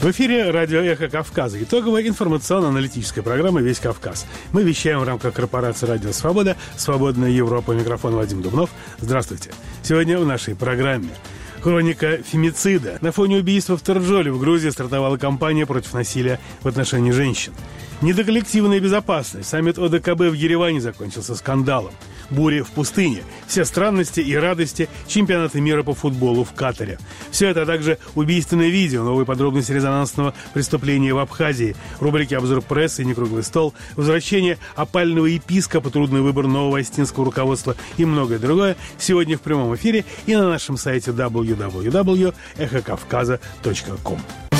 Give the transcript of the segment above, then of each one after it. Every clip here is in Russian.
В эфире радио «Эхо Кавказа». Итоговая информационно-аналитическая программа «Весь Кавказ». Мы вещаем в рамках корпорации «Радио Свобода», «Свободная Европа». Микрофон Вадим Дубнов. Здравствуйте. Сегодня в нашей программе хроника фемицида. На фоне убийства в Торджоле в Грузии стартовала кампания против насилия в отношении женщин. Недоколлективная безопасность. Саммит ОДКБ в Ереване закончился скандалом. Бури в пустыне. Все странности и радости чемпионата мира по футболу в Катаре. Все это, а также убийственное видео, новые подробности резонансного преступления в Абхазии, рубрики «Обзор прессы» и «Некруглый стол», возвращение опального епископа, трудный выбор нового остинского руководства и многое другое сегодня в прямом эфире и на нашем сайте www.эхокавказа.ком.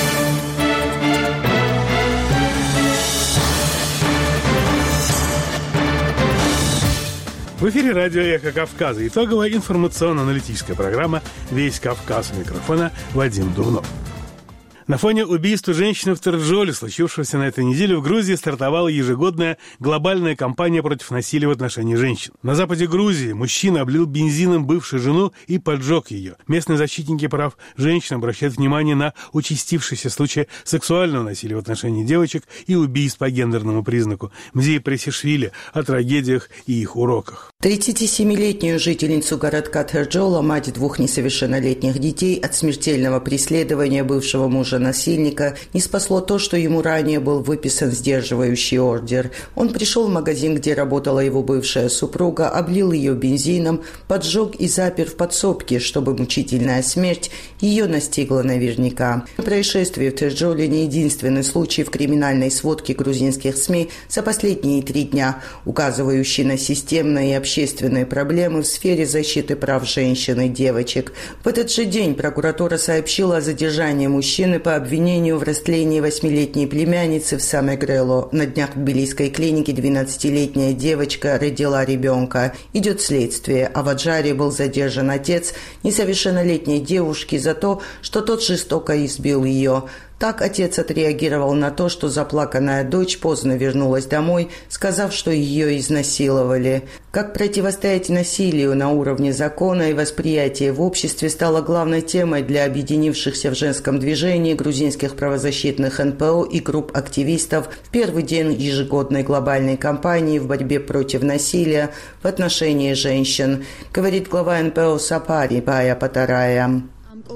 В эфире радио «Эхо Кавказа». Итоговая информационно-аналитическая программа «Весь Кавказ». У микрофона Вадим Дубнов. На фоне убийства женщины в Торджоле, случившегося на этой неделе, в Грузии стартовала ежегодная глобальная кампания против насилия в отношении женщин. На западе Грузии мужчина облил бензином бывшую жену и поджег ее. Местные защитники прав женщин обращают внимание на участившиеся случаи сексуального насилия в отношении девочек и убийств по гендерному признаку. Мзии Пресишвили о трагедиях и их уроках. 37-летнюю жительницу городка Торджола, мать двух несовершеннолетних детей, от смертельного преследования бывшего мужа-насильника не спасло то, что ему ранее был выписан сдерживающий ордер. Он пришел в магазин, где работала его бывшая супруга, облил ее бензином, поджег и запер в подсобке, чтобы мучительная смерть ее настигла наверняка. Происшествие в Торджоле не единственный случай в криминальной сводке грузинских СМИ за последние 3 дня, указывающий на системные и общественные проблемы в сфере защиты прав женщин и девочек. В этот же день прокуратура сообщила о задержании мужчины по обвинению в растлении 8-летней племянницы в Самегрело. На днях в тбилисской клинике 12-летняя девочка родила ребенка. Идет следствие, а в Аджаре был задержан отец несовершеннолетней девушки за то, что тот жестоко избил ее. Так отец отреагировал на то, что заплаканная дочь поздно вернулась домой, сказав, что ее изнасиловали. Как противостоять насилию на уровне закона и восприятия в обществе стало главной темой для объединившихся в женском движении грузинских правозащитных НПО и групп активистов в первый день ежегодной глобальной кампании в борьбе против насилия в отношении женщин, говорит глава НПО Сапари Бая Патарая.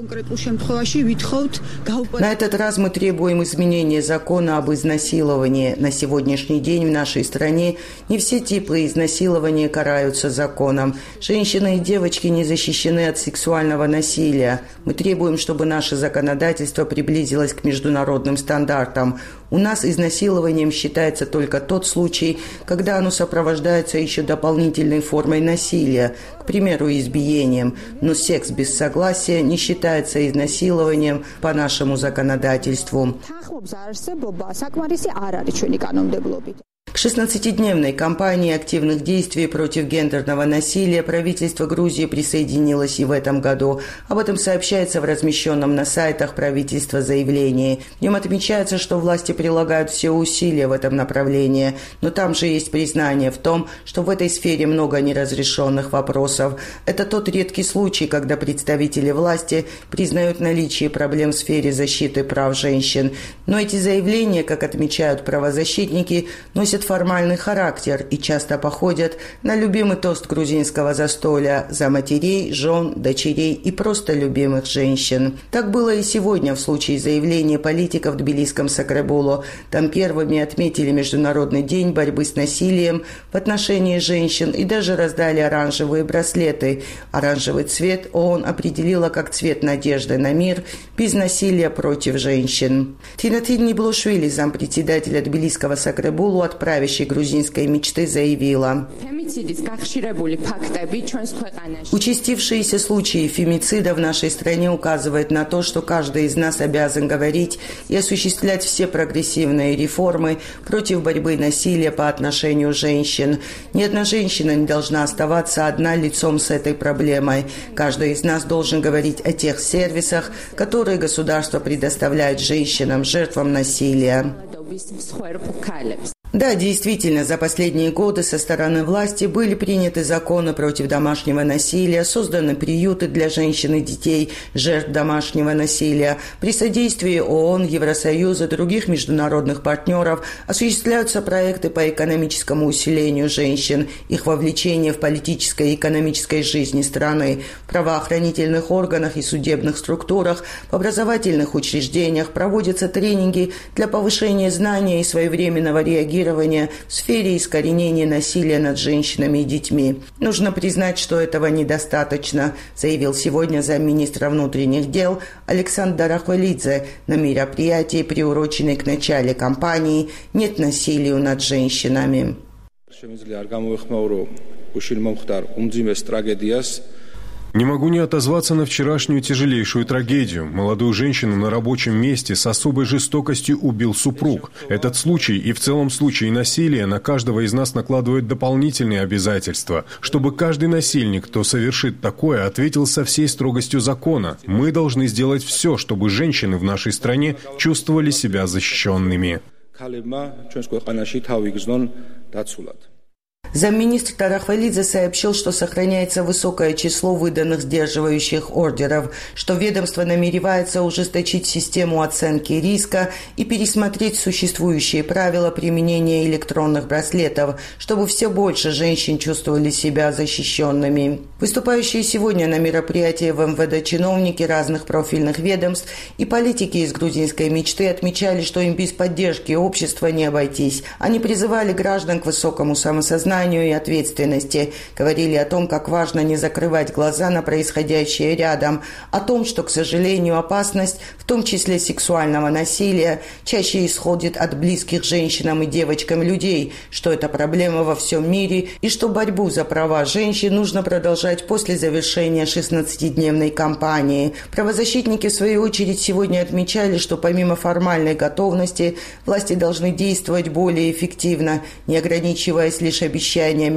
На этот раз мы требуем изменения закона об изнасиловании. На сегодняшний день в нашей стране не все типы изнасилования караются законом. Женщины и девочки не защищены от сексуального насилия. Мы требуем, чтобы наше законодательство приблизилось к международным стандартам. У нас изнасилованием считается только тот случай, когда оно сопровождается еще дополнительной формой насилия, к примеру, избиением. Но секс без согласия не считается изнасилованием по нашему законодательству. К 16-дневной кампании активных действий против гендерного насилия правительство Грузии присоединилось и в этом году. Об этом сообщается в размещенном на сайтах правительства заявлении. В нем отмечается, что власти прилагают все усилия в этом направлении, но там же есть признание в том, что в этой сфере много неразрешенных вопросов. Это тот редкий случай, когда представители власти признают наличие проблем в сфере защиты прав женщин. Но эти заявления, как отмечают правозащитники, носят формальный характер и часто походят на любимый тост грузинского застолья за матерей, жен, дочерей и просто любимых женщин. Так было и сегодня в случае заявления политиков в тбилисском Сакребулу. Там первыми отметили Международный день борьбы с насилием в отношении женщин и даже раздали оранжевые браслеты. Оранжевый цвет ООН определила как цвет надежды на мир без насилия против женщин. Тинатин Ниблушвили, зампредседателя тбилисского Сакребулу от правящей грузинской мечты, заявила: участившиеся случаи фемицида в нашей стране указывают на то, что каждый из нас обязан говорить и осуществлять все прогрессивные реформы против борьбы насилия по отношению женщин. Ни одна женщина не должна оставаться одна лицом с этой проблемой. Каждый из нас должен говорить о тех сервисах, которые государство предоставляет женщинам, жертвам насилия. Да, действительно, за последние годы со стороны власти были приняты законы против домашнего насилия, созданы приюты для женщин и детей, жертв домашнего насилия. При содействии ООН, Евросоюза и других международных партнеров осуществляются проекты по экономическому усилению женщин, их вовлечение в политической и экономической жизни страны, в правоохранительных органах и судебных структурах, в образовательных учреждениях проводятся тренинги для повышения знания и своевременного реагирования в сфере искоренения насилия над женщинами и детьми. Нужно признать, что этого недостаточно, заявил сегодня замминистра внутренних дел Александр Дарахвалидзе на мероприятии, приуроченной к началу кампании «Нет насилию над женщинами». Не могу не отозваться на вчерашнюю тяжелейшую трагедию. Молодую женщину на рабочем месте с особой жестокостью убил супруг. Этот случай и в целом случаи насилия на каждого из нас накладывают дополнительные обязательства, чтобы каждый насильник, кто совершит такое, ответил со всей строгостью закона. Мы должны сделать все, чтобы женщины в нашей стране чувствовали себя защищенными. Замминистр Дарахвалидзе сообщил, что сохраняется высокое число выданных сдерживающих ордеров, что ведомство намеревается ужесточить систему оценки риска и пересмотреть существующие правила применения электронных браслетов, чтобы все больше женщин чувствовали себя защищенными. Выступающие сегодня на мероприятии в МВД чиновники разных профильных ведомств и политики из грузинской мечты отмечали, что им без поддержки общества не обойтись. Они призывали граждан к высокому самосознанию и ответственности, говорили о том, как важно не закрывать глаза на происходящее рядом, о том, что, к сожалению, опасность, в том числе сексуального насилия, чаще исходит от близких женщинам и девочкам людей, что это проблема во всем мире и что борьбу за права женщин нужно продолжать после завершения 16-дневной кампании. Правозащитники, в свою очередь, сегодня отмечали, что помимо формальной готовности, власти должны действовать более эффективно, не ограничиваясь лишь обещаниями,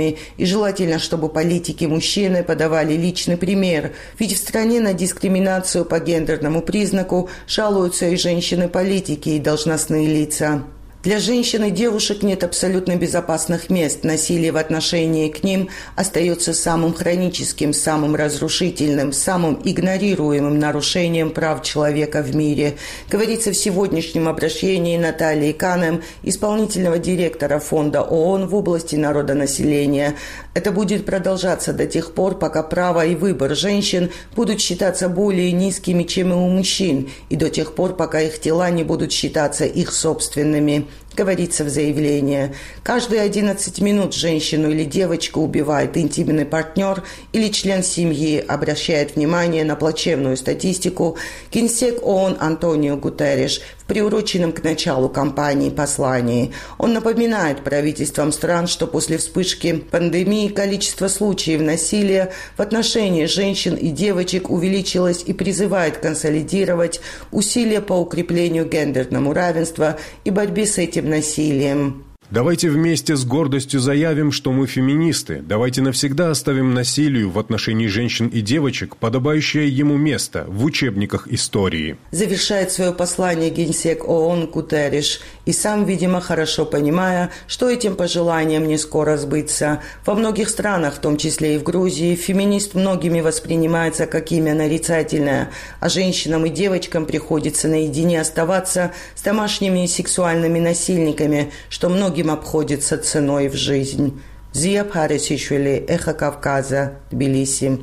и желательно, чтобы политики-мужчины подавали личный пример. Ведь в стране на дискриминацию по гендерному признаку жалуются и женщины-политики, и должностные лица. Для женщин и девушек нет абсолютно безопасных мест. Насилие в отношении к ним остается самым хроническим, самым разрушительным, самым игнорируемым нарушением прав человека в мире. Говорится в сегодняшнем обращении Натальи Канем, исполнительного директора Фонда ООН в области народонаселения. Это будет продолжаться до тех пор, пока право и выбор женщин будут считаться более низкими, чем и у мужчин, и до тех пор, пока их тела не будут считаться их собственными. Говорится в заявлении. Каждые 11 минут женщину или девочку убивает интимный партнер или член семьи, обращает внимание на плачевную статистику генсек ООН Антонио Гутерриш в приуроченном к началу кампании послании. Он напоминает правительствам стран, что после вспышки пандемии количество случаев насилия в отношении женщин и девочек увеличилось и призывает консолидировать усилия по укреплению гендерному равенства и борьбе с этим насилием. Давайте вместе с гордостью заявим, что мы феминисты. Давайте навсегда оставим насилию в отношении женщин и девочек подобающее ему место в учебниках истории. Завершает свое послание генсек ООН Гутерриш. И сам, видимо, хорошо понимая, что этим пожеланием не скоро сбыться. Во многих странах, в том числе и в Грузии, феминист многими воспринимается как имя нарицательное, а женщинам и девочкам приходится наедине оставаться с домашними и сексуальными насильниками, что многим обходится ценой в жизнь. Зия Парисишвили, Эхо Кавказа, Тбилиси.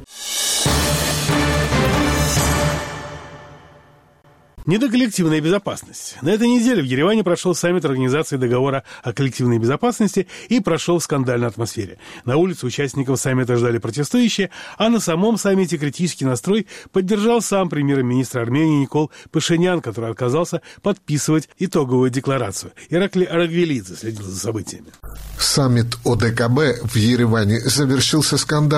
Недоколлективная безопасность. На этой неделе в Ереване прошел саммит Организации договора о коллективной безопасности и прошел в скандальной атмосфере. На улице участников саммита ждали протестующие, а на самом саммите критический настрой поддержал сам премьер-министр Армении Никол Пашинян, который отказался подписывать итоговую декларацию. Ираклий Арагвелидзе следил за событиями. Саммит ОДКБ в Ереване завершился скандалом.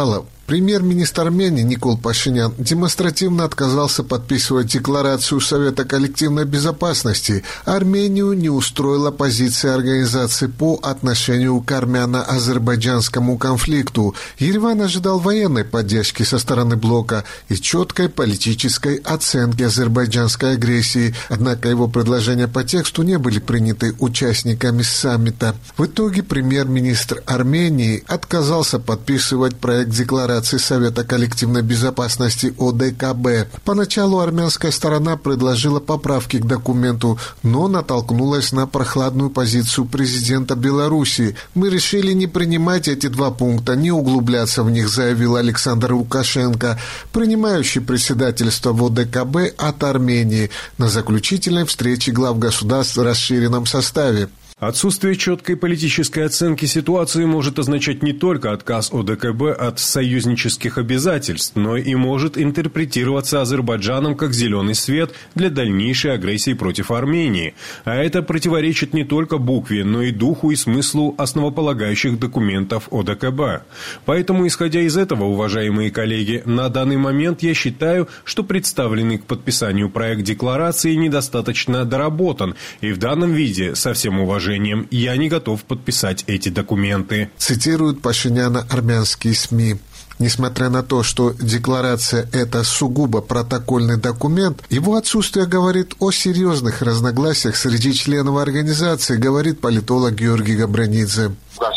Премьер-министр Армении Никол Пашинян демонстративно отказался подписывать декларацию Совета коллективной безопасности. Армению не устроила позиция организации по отношению к армяно-азербайджанскому конфликту. Ереван ожидал военной поддержки со стороны блока и четкой политической оценки азербайджанской агрессии, однако его предложения по тексту не были приняты участниками саммита. В итоге премьер-министр Армении отказался подписывать проект декларации Совета коллективной безопасности ОДКБ. Поначалу армянская сторона предложила поправки к документу, но натолкнулась на прохладную позицию президента Беларуси. «Мы решили не принимать эти два пункта, не углубляться в них», заявил Александр Лукашенко, принимающий председательство в ОДКБ от Армении, на заключительной встрече глав государств в расширенном составе. Отсутствие четкой политической оценки ситуации может означать не только отказ ОДКБ от союзнических обязательств, но и может интерпретироваться Азербайджаном как зеленый свет для дальнейшей агрессии против Армении. А это противоречит не только букве, но и духу и смыслу основополагающих документов ОДКБ. Поэтому, исходя из этого, уважаемые коллеги, на данный момент я считаю, что представленный к подписанию проект декларации недостаточно доработан, и в данном виде, со всем уважением, я не готов подписать эти документы. Цитируют Пашиняна армянские СМИ. Несмотря на то, что декларация – это сугубо протокольный документ, его отсутствие говорит о серьезных разногласиях среди членов организации, говорит политолог Георгий Габранидзе.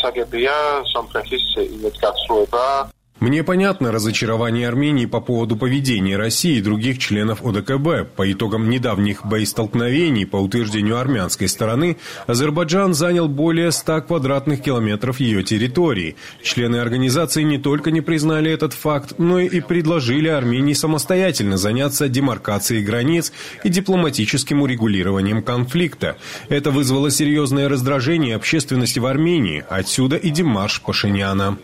Мне понятно разочарование Армении по поводу поведения России и других членов ОДКБ. По итогам недавних боестолкновений, по утверждению армянской стороны, Азербайджан занял более 100 квадратных километров ее территории. Члены организации не только не признали этот факт, но и предложили Армении самостоятельно заняться демаркацией границ и дипломатическим урегулированием конфликта. Это вызвало серьезное раздражение общественности в Армении. Отсюда и демарш Пашиняна.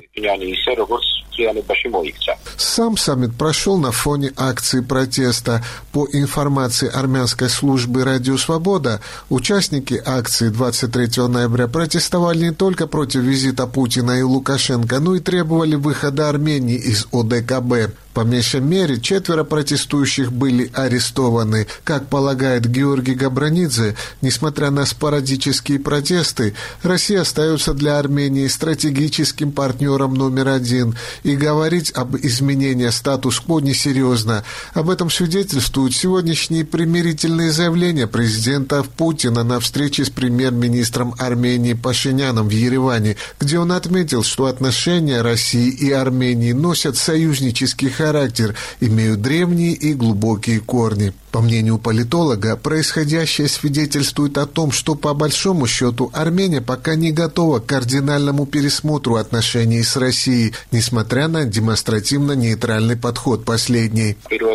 Сам саммит прошел на фоне акции протеста. По информации армянской службы «Радио Свобода», участники акции 23 ноября протестовали не только против визита Путина и Лукашенко, но и требовали выхода Армении из ОДКБ. По меньшей мере 4 протестующих были арестованы. Как полагает Георгий Габранидзе, несмотря на спорадические протесты, Россия остается для Армении стратегическим партнером номер 1, и говорить об изменении статус-кво несерьезно. Об этом свидетельствуют сегодняшние примирительные заявления президента Путина на встрече с премьер-министром Армении Пашиняном в Ереване, где он отметил, что отношения России и Армении носят союзнический характер, имеют древние и глубокие корни. По мнению политолога, происходящее свидетельствует о том, что по большому счету Армения пока не готова к кардинальному пересмотру отношений с Россией, несмотря на демонстративно нейтральный подход последней.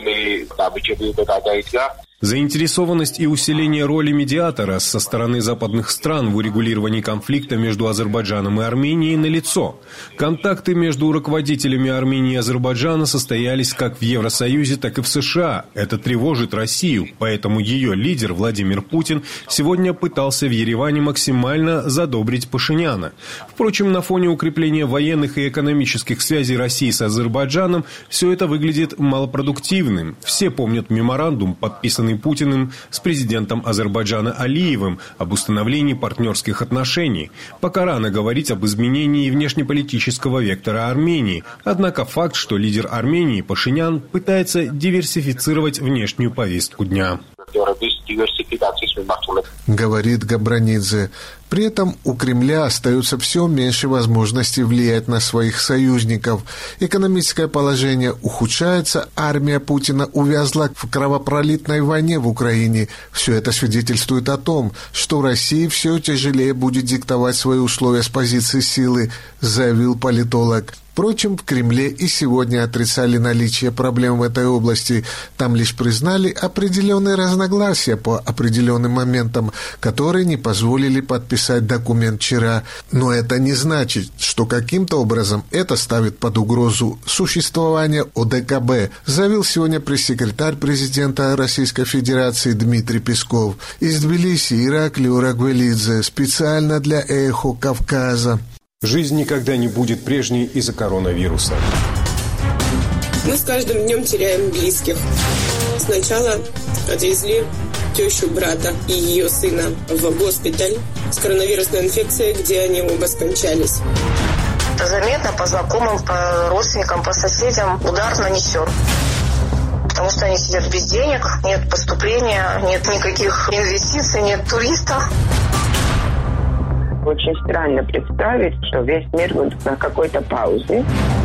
Заинтересованность и усиление роли медиатора со стороны западных стран в урегулировании конфликта между Азербайджаном и Арменией налицо. Контакты между руководителями Армении и Азербайджана состоялись как в Евросоюзе, так и в США. Это тревожит Россию, поэтому ее лидер Владимир Путин сегодня пытался в Ереване максимально задобрить Пашиняна. Впрочем, на фоне укрепления военных и экономических связей России с Азербайджаном все это выглядит малопродуктивным. Все помнят меморандум, подписанный Путиным с президентом Азербайджана Алиевым об установлении партнерских отношений. Пока рано говорить об изменении внешнеполитического вектора Армении. Однако факт, что лидер Армении Пашинян пытается диверсифицировать внешнюю повестку дня. Говорит Габранидзе. При этом у Кремля остается все меньше возможностей влиять на своих союзников. Экономическое положение ухудшается, армия Путина увязла в кровопролитной войне в Украине. Все это свидетельствует о том, что России все тяжелее будет диктовать свои условия с позиции силы, заявил политолог. Впрочем, в Кремле и сегодня отрицали наличие проблем в этой области. Там лишь признали определенные разногласия по определенным моментам, которые не позволили подписать документ вчера. Но это не значит, что каким-то образом это ставит под угрозу существование ОДКБ, заявил сегодня пресс-секретарь президента Российской Федерации Дмитрий Песков. Из Тбилиси Ираклий Урагвелидзе, специально для «Эхо Кавказа». Жизнь никогда не будет прежней из-за коронавируса. Мы с каждым днем теряем близких. Сначала отвезли тещу брата и ее сына в госпиталь с коронавирусной инфекцией, где они оба скончались. Заметно по знакомым, по родственникам, по соседям удар нанесен. Потому что они сидят без денег, нет поступления, нет никаких инвестиций, нет туристов. Очень странно представить, что весь мир будет на какой-то паузе.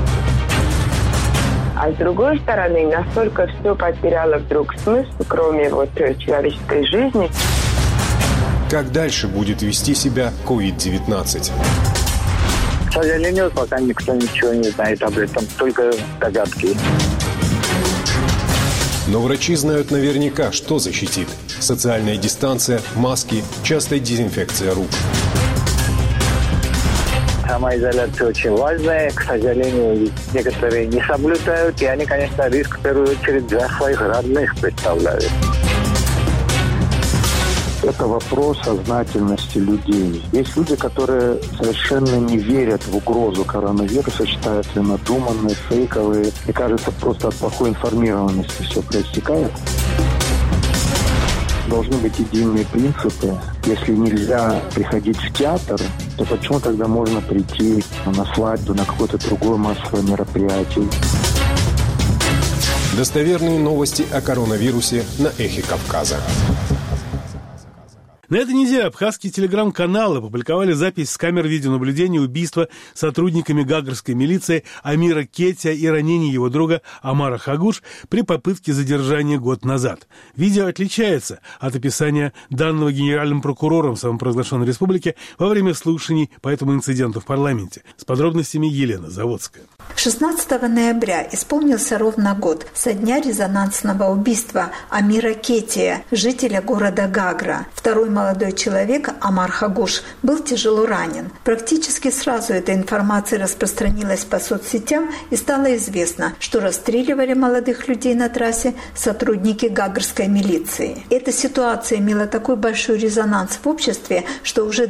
А с другой стороны, настолько все потеряло вдруг смысл, кроме человеческой жизни. Как дальше будет вести себя COVID-19? К сожалению, пока никто ничего не знает об этом, только догадки. Но врачи знают наверняка, что защитит. Социальная дистанция, маски, частая дезинфекция рук. Самоизоляция очень важная. К сожалению, некоторые не соблюдают. И они, конечно, риск в первую очередь для своих родных представляют. Это вопрос сознательности людей. Есть люди, которые совершенно не верят в угрозу коронавируса, считают ее надуманные, фейковые. И кажется, просто от плохой информированности все проистекает. Должны быть единые принципы. Если нельзя приходить в театр, то почему тогда можно прийти на свадьбу, на какое-то другое массовое мероприятие? Достоверные новости о коронавирусе на Эхе Кавказа. На этой неделе абхазские телеграм-каналы опубликовали запись с камер видеонаблюдения убийства сотрудниками гагарской милиции Амира Кетия и ранения его друга Амара Хагуш при попытке задержания год назад. Видео отличается от описания данного генеральным прокурором самопровозглашенной республики во время слушаний по этому инциденту в парламенте. С подробностями Елена Заводская. 16 ноября исполнился ровно год со дня резонансного убийства Амира Кетия, жителя города Гагра. Второй молодой человек, Амар Хагуш, был тяжело ранен. Практически сразу эта информация распространилась по соцсетям и стало известно, что расстреливали молодых людей на трассе сотрудники гагарской милиции. Эта ситуация имела такой большой резонанс в обществе, что уже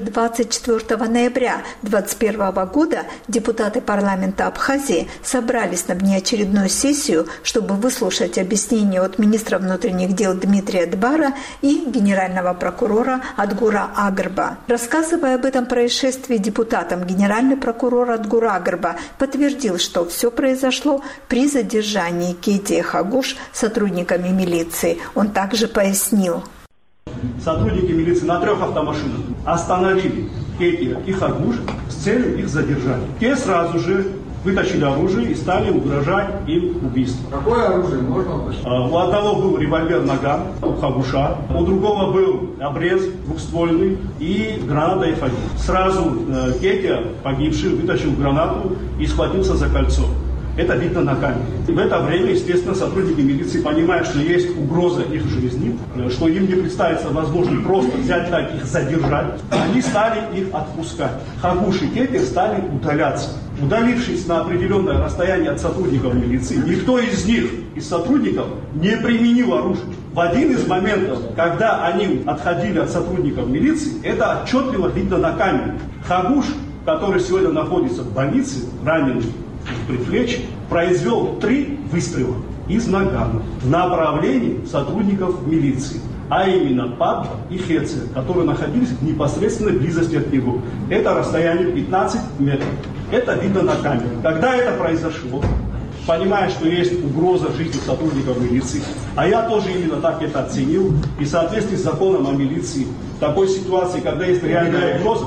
24 ноября 2021 года депутаты парламента Абхазии собрались на внеочередную сессию, чтобы выслушать объяснения от министра внутренних дел Дмитрия Дбара и генерального прокурора Адгура Агарба. Рассказывая об этом происшествии депутатам, генеральный прокурор Адгура Агарба подтвердил, что все произошло при задержании Кетия Хагуш сотрудниками милиции. Он также пояснил. Сотрудники милиции на 3 автомашинах остановили Кетия и Хагуш с целью их задержания. Те сразу же вытащили оружие и стали угрожать им убийством. Какое оружие можно уточнить? У одного был револьвер «Наган», у Хагуша, у другого был обрез двухствольный и граната F1. Сразу Кетия, погибший, вытащил гранату и схватился за кольцо. Это видно на камере. И в это время, естественно, сотрудники милиции, понимая, что есть угроза их жизни, что им не представится возможность просто взять так их задержать, они стали их отпускать. Хагуш и Кетия стали удаляться. Удалившись на определенное расстояние от сотрудников милиции, никто из них, из сотрудников, не применил оружие. В один из моментов, когда они отходили от сотрудников милиции, это отчетливо видно на камере. Хагуш, который сегодня находится в больнице, раненый в предплечье, произвел 3 выстрела из нагана в направлении сотрудников милиции, а именно Падба и Хеция, которые находились в непосредственной близости от него. Это расстояние 15 метров. Это видно на камере. Когда это произошло, понимая, что есть угроза жизни сотрудников милиции, а я тоже именно так это оценил, и в соответствии с законом о милиции, в такой ситуации, когда есть реальная угроза,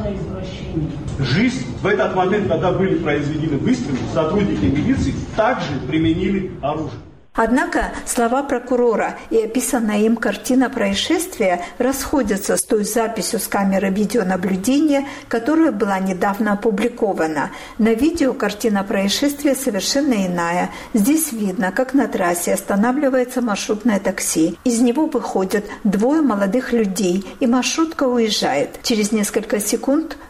жизнь в этот момент, когда были произведены выстрелы, сотрудники милиции также применили оружие. Однако слова прокурора и описанная им картина происшествия расходятся с той записью с камеры видеонаблюдения, которая была недавно опубликована. На видео картина происшествия совершенно иная. Здесь видно, как на трассе останавливается маршрутное такси. Из него выходят 2 молодых людей, и маршрутка уезжает. Через несколько секунд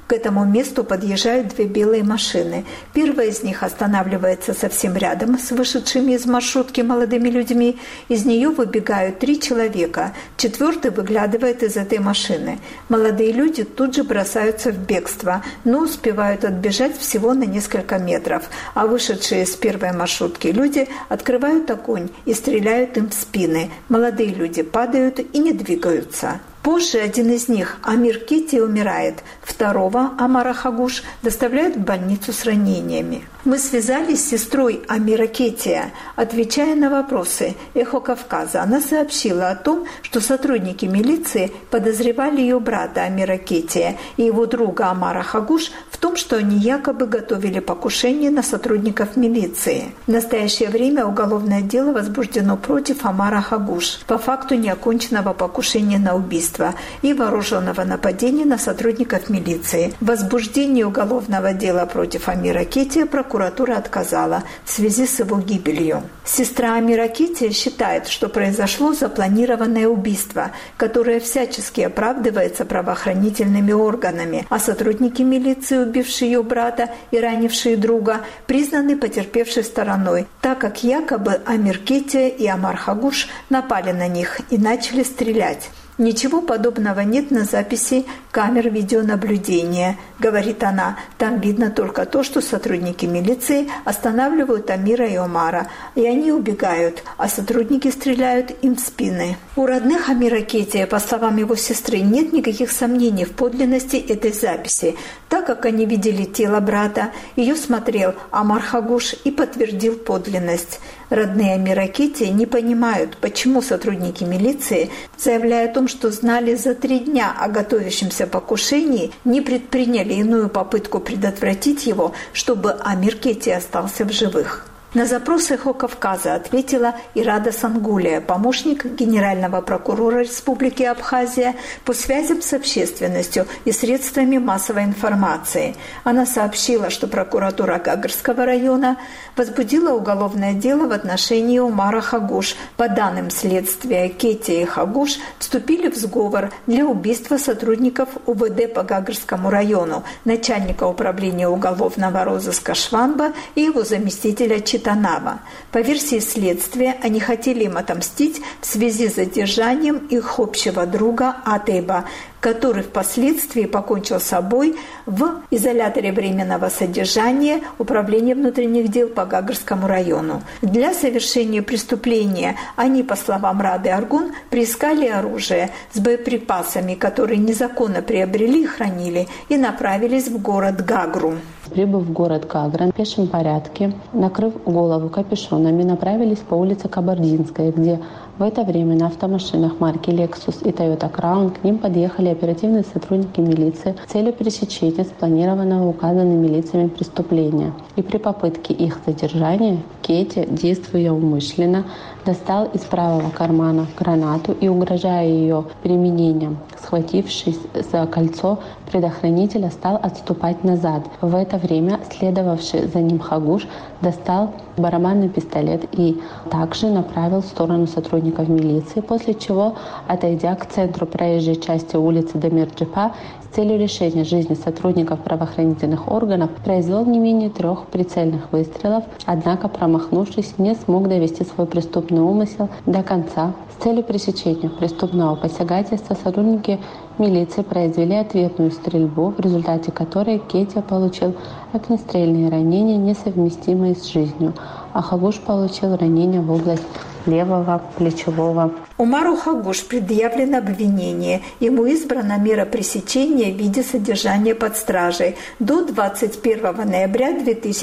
К этому месту подъезжают две белые машины. Первая из них останавливается совсем рядом с вышедшими из маршрутки молодыми людьми. Из нее выбегают 3 человека. 4-й выглядывает из этой машины. Молодые люди тут же бросаются в бегство, но успевают отбежать всего на несколько метров. А вышедшие из первой маршрутки люди открывают огонь и стреляют им в спины. Молодые люди падают и не двигаются. Позже один из них, Амир Кети, умирает. Второго, Амара Хагуш, доставляют в больницу с ранениями. Мы связались с сестрой Амира Кетия. Отвечая на вопросы «Эхо Кавказа», она сообщила о том, что сотрудники милиции подозревали ее брата Амира Кетия и его друга Амара Хагуш в том, что они якобы готовили покушение на сотрудников милиции. В настоящее время уголовное дело возбуждено против Амара Хагуш по факту неоконченного покушения на убийство и вооруженного нападения на сотрудников милиции. В возбуждении уголовного дела против Амира Кетия прокуратура отказала в связи с его гибелью. Сестра Амира Кетия считает, что произошло запланированное убийство, которое всячески оправдывается правоохранительными органами, а сотрудники милиции, убившие ее брата и ранившие друга, признаны потерпевшей стороной, так как якобы Амир Кетия и Амар Хагуш напали на них и начали стрелять. «Ничего подобного нет на записи камер видеонаблюдения», — говорит она. «Там видно только то, что сотрудники милиции останавливают Амира и Омара, и они убегают, а сотрудники стреляют им в спины». У родных Амира Кетия, по словам его сестры, нет никаких сомнений в подлинности этой записи, так как они видели тело брата, ее смотрел Амар Хагуш и подтвердил подлинность. Родные Амира Кетия не понимают, почему сотрудники милиции, заявляя о том, что знали за 3 дня о готовящемся покушении, не предприняли иную попытку предотвратить его, чтобы Амир Кетия остался в живых. На запрос «Эхо Кавказа» ответила Ирада Сангулия, помощник генерального прокурора Республики Абхазия по связям с общественностью и средствами массовой информации. Она сообщила, что прокуратура Гагрского района возбудила уголовное дело в отношении Умара Хагуш. По данным следствия, Кетия и Хагуш вступили в сговор для убийства сотрудников УВД по Гагрскому району, начальника управления уголовного розыска Шванба и его заместителя Читанава. По версии следствия, они хотели им отомстить в связи с задержанием их общего друга Атейба, который впоследствии покончил с собой в изоляторе временного содержания Управления внутренних дел по Гагрскому району. Для совершения преступления они, по словам Рады Аргун, приискали оружие с боеприпасами, которые незаконно приобрели и хранили, и направились в город Гагру. Прибыв в город Гагра в пешем порядке, накрыв голову капюшонами, направились по улице Кабардинская, где в это время на автомашинах марки Lexus и Toyota Crown к ним подъехали оперативные сотрудники милиции с целью пресечения спланированного указанными лицами преступления. И при попытке их задержания Кетти, действуя умышленно, достал из правого кармана гранату и, угрожая ее применением, схватившись за кольцо предохранителя, стал отступать назад. В это время следовавший за ним Хагуш достал барабанный пистолет и также направил в сторону сотрудников милиции, после чего, отойдя к центру проезжей части улицы Дамир-Джипа с целью решения жизни сотрудников правоохранительных органов, произвел не менее 3 прицельных выстрелов, однако, промахнувшись, не смог довести свой преступный умысел до конца. С целью пресечения преступного посягательства сотрудники милиции произвели ответную стрельбу, в результате которой Кетти получил огнестрельные ранения, несовместимые с жизнью, а Хагуш получил ранения в область левого плечевого. Умару Хагуш предъявлено обвинение. Ему избрана мера пресечения в виде содержания под стражей до 21 ноября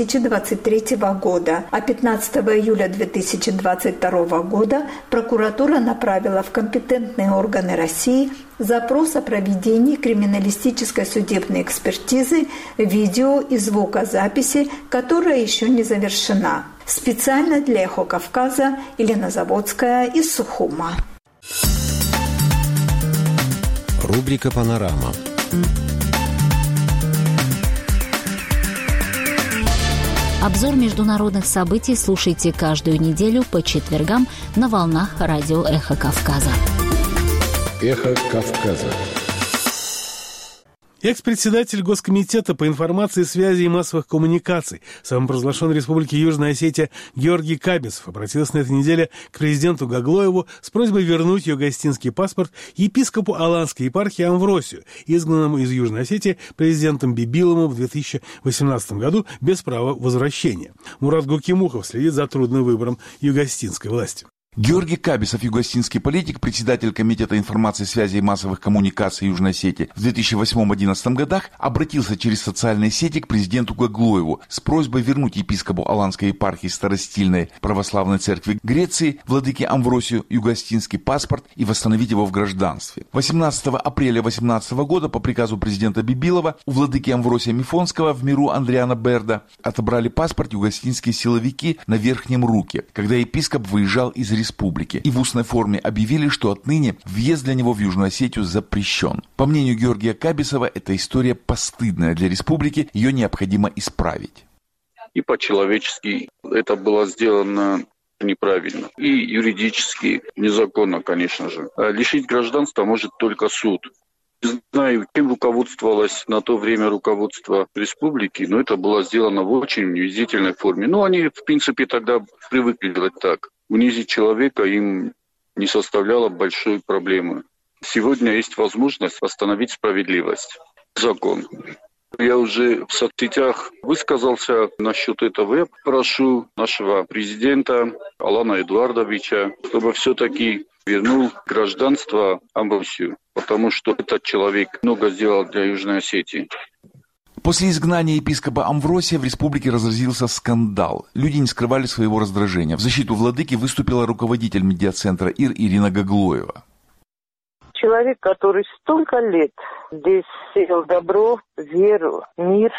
2023 года. А 15 июля 2022 года прокуратура направила в компетентные органы России запрос о проведении криминалистической судебной экспертизы видео и звукозаписи, которая еще не завершена. Специально для «Эхо Кавказа» Елена Заводская из Сухума. Рубрика «Панорама». Обзор международных событий слушайте каждую неделю по четвергам на волнах радио «Эхо Кавказа». «Эхо Кавказа». Экс-председатель Госкомитета по информации, связи и массовых коммуникаций, самопровозглашенной Республики Южная Осетия Георгий Кабисов обратился на этой неделе к президенту Гаглоеву с просьбой вернуть югостинский паспорт епископу Аланской епархии Амвросию, изгнанному из Южной Осетии президентом Бибиловым в 2018 году без права возвращения. Мурат Гукимухов следит за трудным выбором югостинской власти. Георгий Кабисов, югостинский политик, председатель Комитета информации, связи и массовых коммуникаций Южной Осетии, в 2008-2011 годах обратился через социальные сети к президенту Гаглоеву с просьбой вернуть епископу Аланской епархии Старостильной православной церкви Греции владыке Амвросию югостинский паспорт и восстановить его в гражданстве. 18 апреля 2018 года по приказу президента Бибилова у владыки Амвросия Мифонского в миру Андриана Берда отобрали паспорт югостинские силовики на Верхнем Руке, когда епископ выезжал из республики, и в устной форме объявили, что отныне въезд для него в Южную Осетию запрещен. По мнению Георгия Кабисова, эта история постыдная для республики, ее необходимо исправить. И по-человечески это было сделано неправильно. И юридически незаконно, конечно же. Лишить гражданства может только суд. Не знаю, кем руководствовалось на то время руководство республики, но это было сделано в очень унизительной форме. Но они, в принципе, тогда привыкли делать так. Унизить человека им не составляло большой проблемы. Сегодня есть возможность восстановить справедливость. Закон. Я уже в соцсетях высказался насчет этого. Я прошу нашего президента Алана Эдуардовича, чтобы все-таки вернул гражданство Амвросию, потому что этот человек много сделал для Южной Осетии. После изгнания епископа Амвросия в республике разразился скандал. Люди не скрывали своего раздражения. В защиту владыки выступила руководитель медиацентра ИР Ирина Гаглоева. Человек, который столько лет здесь сеял добро, веру, мир,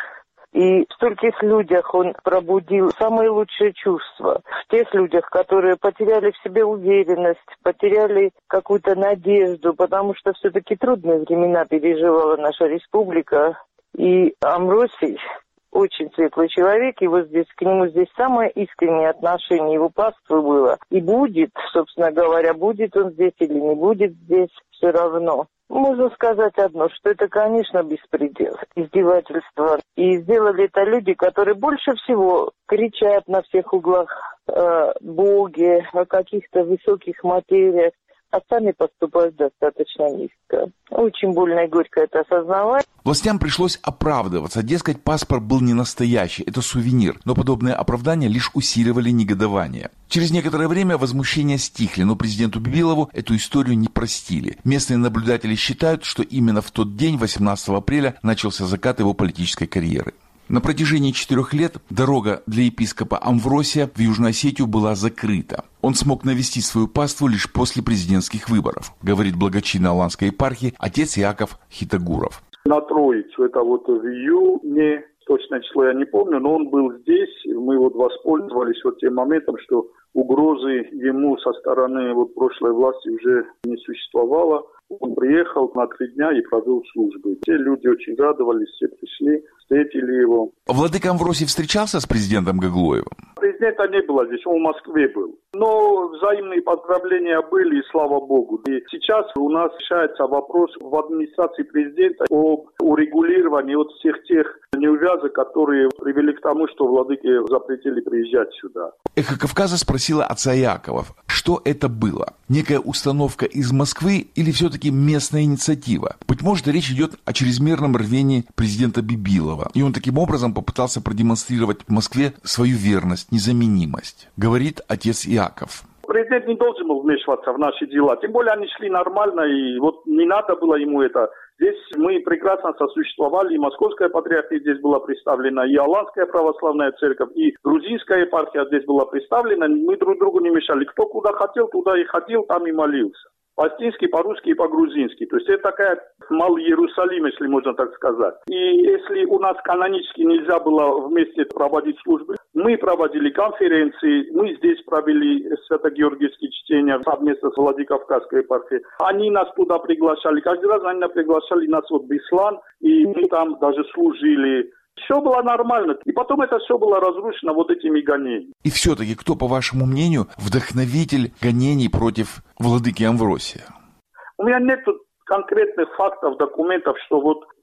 и в стольких людях он пробудил самые лучшие чувства. В тех людях, которые потеряли в себе уверенность, потеряли какую-то надежду, потому что все-таки трудные времена переживала наша республика. И Амвросий очень светлый человек, его здесь, к нему здесь самое искреннее отношение его паствы было. И будет, собственно говоря, будет он здесь или не будет здесь, все равно. Можно сказать одно, что это, конечно, беспредел, издевательство. И сделали это люди, которые больше всего кричат на всех углах о Боге, о каких-то высоких материях, а сами поступают достаточно низко. Очень больно и горько это осознавать. Властям пришлось оправдываться. Дескать, паспорт был не настоящий, это сувенир. Но подобные оправдания лишь усиливали негодование. Через некоторое время возмущения стихли, но президенту Бибилову эту историю не простили. Местные наблюдатели считают, что именно в тот день, 18 апреля, начался закат его политической карьеры. На протяжении 4 лет дорога для епископа Амвросия в Южную Осетию была закрыта. Он смог навестить свою паству лишь после президентских выборов, говорит благочин Аланской епархии отец Иаков Хитагуров. На Троицу, это вот в июне, точное число я не помню, но он был здесь, мы вот воспользовались вот тем моментом, что угрозы ему со стороны вот прошлой власти уже не существовало. Он приехал на 3 дня и провел службы. Все люди очень радовались, все пришли, встретили его. Владыка Амвросий встречался с президентом Гаглоевым? Президента не было здесь, он в Москве был. Но взаимные поздравления были, и слава Богу. И сейчас у нас решается вопрос в администрации президента об урегулировании от всех тех неувязок, которые привели к тому, что владыке запретили приезжать сюда. «Эхо Кавказа» спросила отца Иакова, что это было? Некая установка из Москвы или все-таки местная инициатива? Быть может, речь идет о чрезмерном рвении президента Бибилова, и он таким образом попытался продемонстрировать в Москве свою верность, незаменимость, говорит отец Иаков. Президент не должен был вмешиваться в наши дела, тем более они шли нормально, и вот не надо было ему это. Здесь мы прекрасно сосуществовали, и Московская патриархия здесь была представлена, и Аланская православная церковь, и Грузинская епархия здесь была представлена, мы друг другу не мешали. Кто куда хотел, туда и ходил, там и молился. По-астински, по-русски и по-грузински. То есть это такая Малый Иерусалим, если можно так сказать. И если у нас канонически нельзя было вместе проводить службы, мы проводили конференции, мы здесь провели свято-георгиевские чтения совместно с Владикавказской епархией. Они нас туда приглашали. Каждый раз они нас приглашали нас вот в Беслан, и мы там даже служили. Все было нормально. И потом это все было разрушено вот этими гонениями. И все-таки кто, по вашему мнению, вдохновитель гонений против владыки Амвросия? У меня нет конкретных фактов, документов, что вот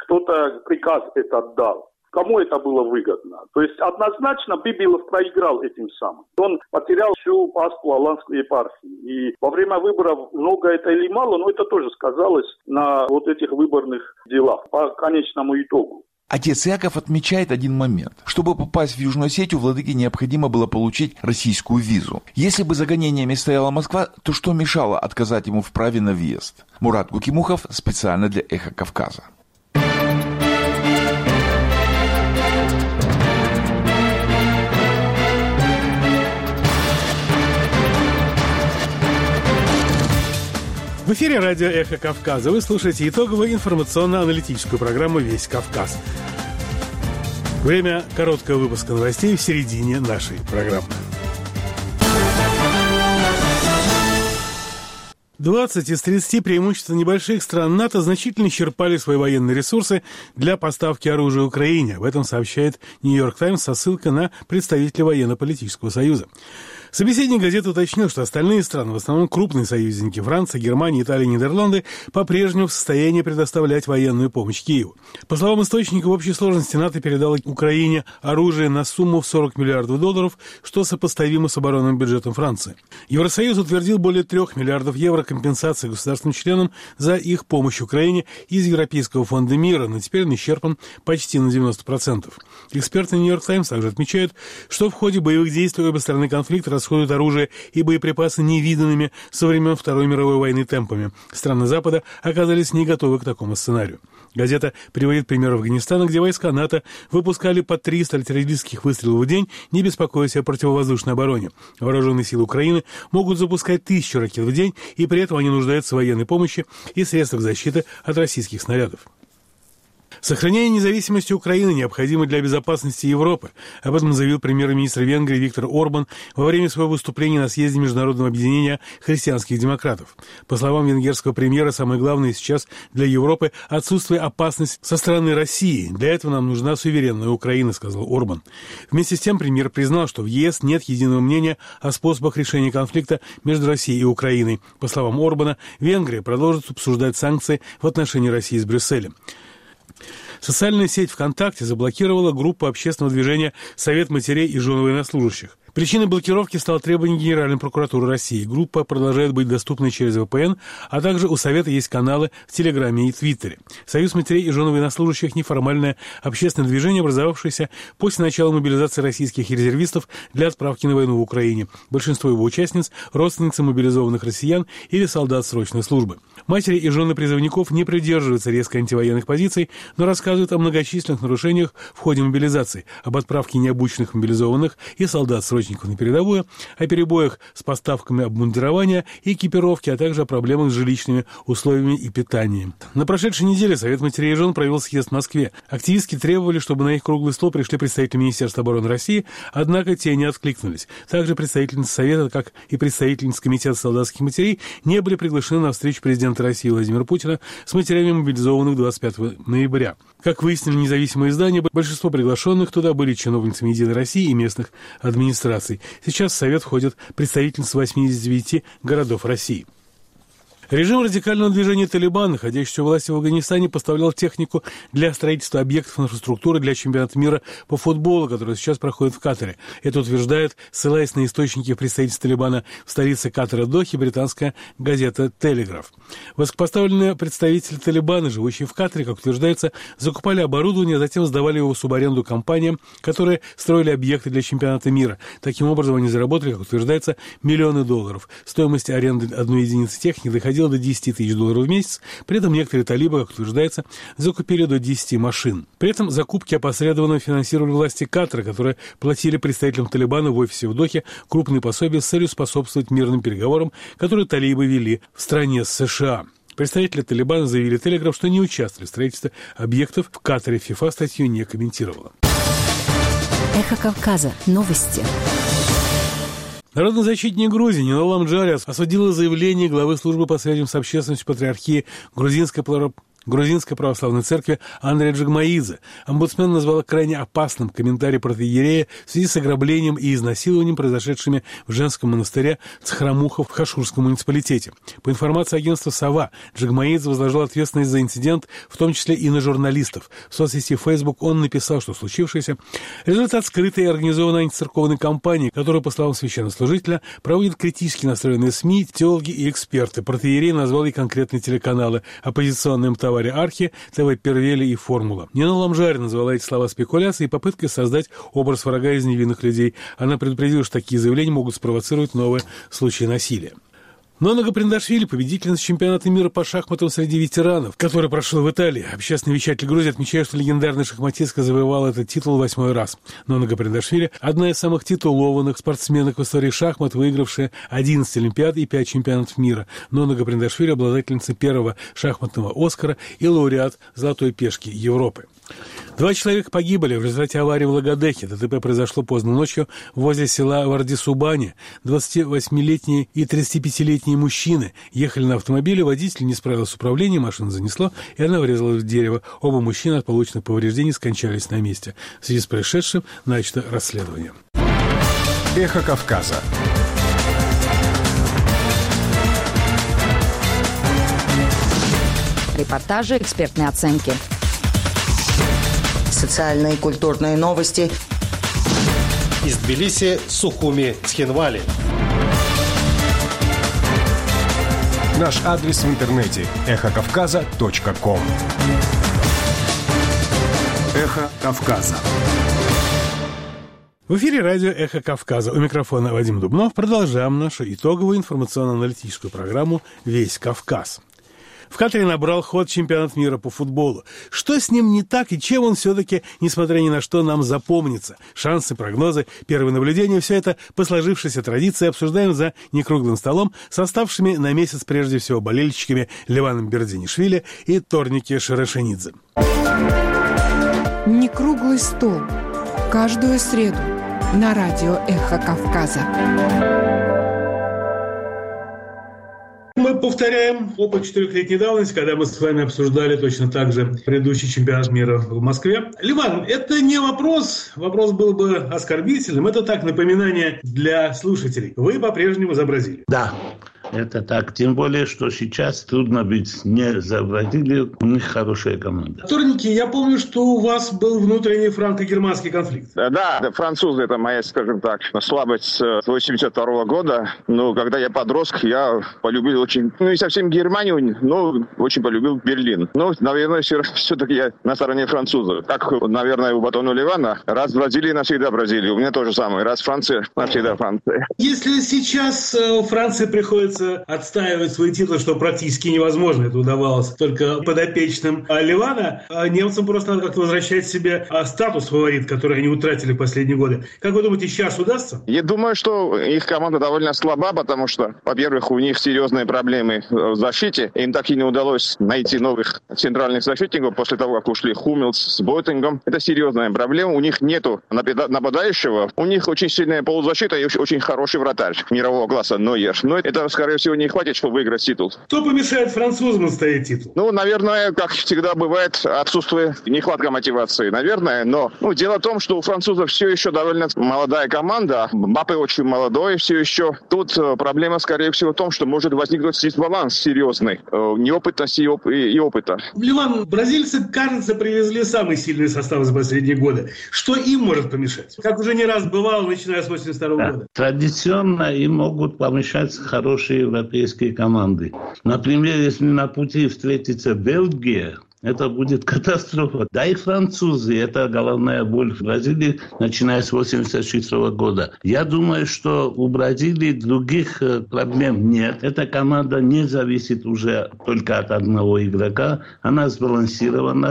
кто-то приказ этот дал. Кому это было выгодно? То есть однозначно Бибилов проиграл этим самым. Он потерял всю паству Аланской епархии. И во время выборов много это или мало, но это тоже сказалось на вот этих выборных делах по конечному итогу. Отец Иаков отмечает один момент. Чтобы попасть в Южную Осетию, владыке необходимо было получить российскую визу. Если бы за гонениями стояла Москва, то что мешало отказать ему в праве на въезд? Мурат Гукимухов специально для «Эхо Кавказа». В эфире радио «Эхо Кавказа». Вы слушаете итоговую информационно-аналитическую программу «Весь Кавказ». Время короткого выпуска новостей в середине нашей программы. 20 из 30 преимущественно небольших стран НАТО значительно исчерпали свои военные ресурсы для поставки оружия Украине. Об этом сообщает «Нью-Йорк Таймс» со ссылкой на представителя военно-политического союза. Собеседник газеты уточнил, что остальные страны, в основном крупные союзники Франция, Германия, Италия, Нидерланды, по-прежнему в состоянии предоставлять военную помощь Киеву. По словам источника, в общей сложности НАТО передало Украине оружие на сумму в $40 миллиардов, что сопоставимо с оборонным бюджетом Франции. Евросоюз утвердил более 3 миллиардов евро компенсации государствам-членам за их помощь Украине из Европейского фонда мира, но теперь он исчерпан почти на 90%. Эксперты «Нью-Йорк Таймс» также отмечают, что в ходе боевых действий обе стороны конфликта расходуют оружие и боеприпасы невиданными со времен Второй мировой войны темпами. Страны Запада оказались не готовы к такому сценарию. Газета приводит пример Афганистана, где войска НАТО выпускали по 300 артиллерийских выстрелов в день, не беспокоясь о противовоздушной обороне. Вооруженные силы Украины могут запускать 1000 ракет в день, и при этом они нуждаются в военной помощи и средствах защиты от российских снарядов. Сохранение независимости Украины необходимо для безопасности Европы. Об этом заявил премьер-министр Венгрии Виктор Орбан во время своего выступления на съезде Международного объединения христианских демократов. По словам венгерского премьера, самое главное сейчас для Европы – отсутствие опасности со стороны России. Для этого нам нужна суверенная Украина, сказал Орбан. Вместе с тем премьер признал, что в ЕС нет единого мнения о способах решения конфликта между Россией и Украиной. По словам Орбана, Венгрия продолжит обсуждать санкции в отношении России с Брюсселем. Социальная сеть ВКонтакте заблокировала группу общественного движения «Совет матерей и жен военнослужащих». Причиной блокировки стало требование Генеральной прокуратуры России. Группа продолжает быть доступной через VPN, а также у Совета есть каналы в Телеграме и Твиттере. Союз матерей и жен военнослужащих – неформальное общественное движение, образовавшееся после начала мобилизации российских резервистов для отправки на войну в Украине. Большинство его участниц – родственницы мобилизованных россиян или солдат срочной службы. Матери и жены призывников не придерживаются резко антивоенных позиций, но рассказывают о многочисленных нарушениях в ходе мобилизации, об отправке необученных мобилизованных и солдат срочной на передовую, о перебоях с поставками обмундирования и экипировки, а также о проблемах с жилищными условиями и питанием. На прошедшей неделе Совет матерей и жен провел съезд в Москве. Активистки требовали, чтобы на их круглый стол пришли представители Министерства обороны России, однако те не откликнулись. Также представительницы Совета, как и представительницы Комитета солдатских матерей, не были приглашены на встречу президента России Владимира Путина с матерями мобилизованных 25 ноября. Как выяснили независимые издания, большинство приглашенных туда были чиновницами «Единой России» и местных администраций. Сейчас в Совет входят представительницы 89 городов России. Режим радикального движения «Талибан», находящийся у власти в Афганистане, поставлял технику для строительства объектов инфраструктуры для чемпионата мира по футболу, который сейчас проходит в Катаре. Это утверждает, ссылаясь на источники в представительстве «Талибана» в столице Катара Дохи, британская газета «Телеграф». Высокопоставленные представители «Талибана», живущие в Катаре, как утверждается, закупали оборудование, а затем сдавали его в субаренду компаниям, которые строили объекты для чемпионата мира. Таким образом, они заработали, как утверждается, миллионы долларов. Стоимость аренды одной единицы техники доходила до $10 тысяч в месяц. При этом некоторые талибы, как утверждается, закупили до 10 машин. При этом закупки опосредованно финансировали власти Катара, которые платили представителям Талибана в офисе в Дохе крупные пособия с целью способствовать мирным переговорам, которые талибы вели в стране с США. Представители Талибана заявили «Телеграф», что не участвовали в строительстве объектов в Катаре. ФИФА статью не комментировала. Эхо Кавказа. Новости. Народный защитник Грузии Нинал Амджари осудил заявление главы службы по связям с общественностью Патриархии Грузинской Грузинской православной церкви Андрея Джагмаидзе. Омбудсмен назвала крайне опасным комментарий протоиерея в связи с ограблением и изнасилованием, произошедшими в женском монастыре Цхрамуха в Хашурском муниципалитете. По информации агентства «Сова», Джагмаидзе возложил ответственность за инцидент, в том числе и на журналистов. В соцсети Facebook он написал, что случившееся – результат скрытой и организованной антицерковной кампании, которую, по словам священнослужителя, проводят критически настроенные СМИ, теологи и эксперты. Протоиерей назвал и конкретные телеканалы оппозиционные «Мтавари Архи», ТВ Первели и «Формула». Нина Ламжари назвала эти слова спекуляцией и попыткой создать образ врага из невинных людей. Она предупредила, что такие заявления могут спровоцировать новые случаи насилия. Нонна Гаприндашвили, победительница чемпионата мира по шахматам среди ветеранов, который прошел в Италии. Общественный вещатель Грузии отмечает, что легендарная шахматистка завоевала этот титул 8-й раз. Нонна Гаприндашвили – одна из самых титулованных спортсменок в истории шахмат, выигравшая 11 Олимпиад и 5 чемпионатов мира. Нонна Гаприндашвили – обладательница первого шахматного «Оскара» и лауреат «Золотой пешки Европы». 2 человека погибли в результате аварии в Лагодехе. ДТП произошло поздно ночью возле села Вардисубани. 28-летние и 35-летние мужчины ехали на автомобиле, водитель не справился с управлением, машину занесло, и она врезалась в дерево. Оба мужчины от полученных повреждений скончались на месте. В связи с происшедшим начато расследование. Эхо Кавказа. Репортажи, экспертные оценки. Социальные и культурные новости. Из Тбилиси, Сухуми, Цхинвали. Наш адрес в интернете – эхокавказа.ком. Эхо Кавказа. В эфире радио «Эхо Кавказа». У микрофона Вадим Дубнов. Продолжаем нашу итоговую информационно-аналитическую программу «Весь Кавказ». В Катаре набрал ход чемпионат мира по футболу. Что с ним не так и чем он все-таки, несмотря ни на что, нам запомнится? Шансы, прогнозы, первые наблюдения – все это по сложившейся традиции обсуждаем за некруглым столом с оставшими на месяц прежде всего болельщиками Ливаном Бердинишвили и Торнике Шерешенидзе. Некруглый стол. Каждую среду на радио «Эхо Кавказа». Мы повторяем опыт 4-летней давности, когда мы с вами обсуждали точно так же предыдущий чемпионат мира в Москве. Ливан, это не вопрос был бы оскорбительным, это так, напоминание для слушателей. Вы по-прежнему за Бразилию. Да. Это так. Тем более, что сейчас трудно быть не за Бразилию. У них хорошая команда. Торники, я помню, что у вас был внутренний франко-германский конфликт. Да, французы – это моя, скажем так, слабость с 1982 года. Но когда я подросток, я полюбил очень, не совсем Германию, но очень полюбил Берлин. Но, наверное, все-таки я на стороне французов. Так, наверное, у Батона Ливана. Раз Бразилия, навсегда Бразилия. У меня то же самое. Раз Франция, навсегда Франция. Если сейчас Франции приходится отстаивать свой титул, что практически невозможно, это удавалось только подопечным Ливана, немцам просто надо как-то возвращать себе статус фаворит, который они утратили в последние годы. Как вы думаете, сейчас удастся? Я думаю, что их команда довольно слаба, потому что, во-первых, у них серьезные проблемы в защите. Им так и не удалось найти новых центральных защитников после того, как ушли Хуммельс с Бойтингом. Это серьезная проблема. У них нету нападающего. У них очень сильная полузащита и очень хороший вратарь мирового класса Нойер. Но это, скорее всего, не хватит, чтобы выиграть титул. Кто помешает французам отстоять титул? Наверное, как всегда бывает, отсутствие, нехватка мотивации, наверное. Но дело в том, что у французов все еще довольно молодая команда. Мбаппе очень молодой все еще. Тут проблема, скорее всего, в том, что может возникнуть дисбаланс серьезный. Неопытности и опыта. Ливан, бразильцы, кажется, привезли самый сильный состав за последние годы. Что им может помешать? Как уже не раз бывало, начиная с 1982 года. Традиционно им могут помешать хорошие европейские команды. Например, если на пути встретится Бельгия, это будет катастрофа. Да и французы, это головная боль в Бразилии, начиная с 1986 года. Я думаю, что у Бразилии других проблем нет. Эта команда не зависит уже только от одного игрока. Она сбалансирована.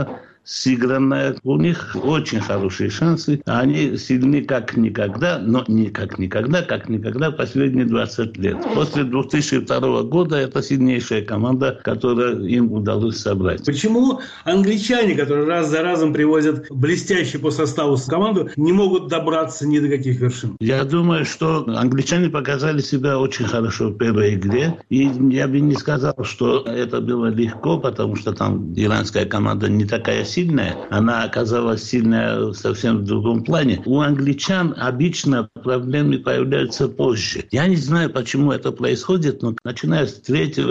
сыгранная. У них очень хорошие шансы. Они сильны как никогда, но не как никогда последние 20 лет. После 2002 года это сильнейшая команда, которую им удалось собрать. Почему англичане, которые раз за разом привозят блестящую по составу команду, не могут добраться ни до каких вершин? Я думаю, что англичане показали себя очень хорошо в первой игре. И я бы не сказал, что это было легко, потому что там иранская команда не такая сильная. Она оказалась сильная совсем в другом плане. У англичан обычно проблемы появляются позже. Я не знаю, почему это происходит, но начиная с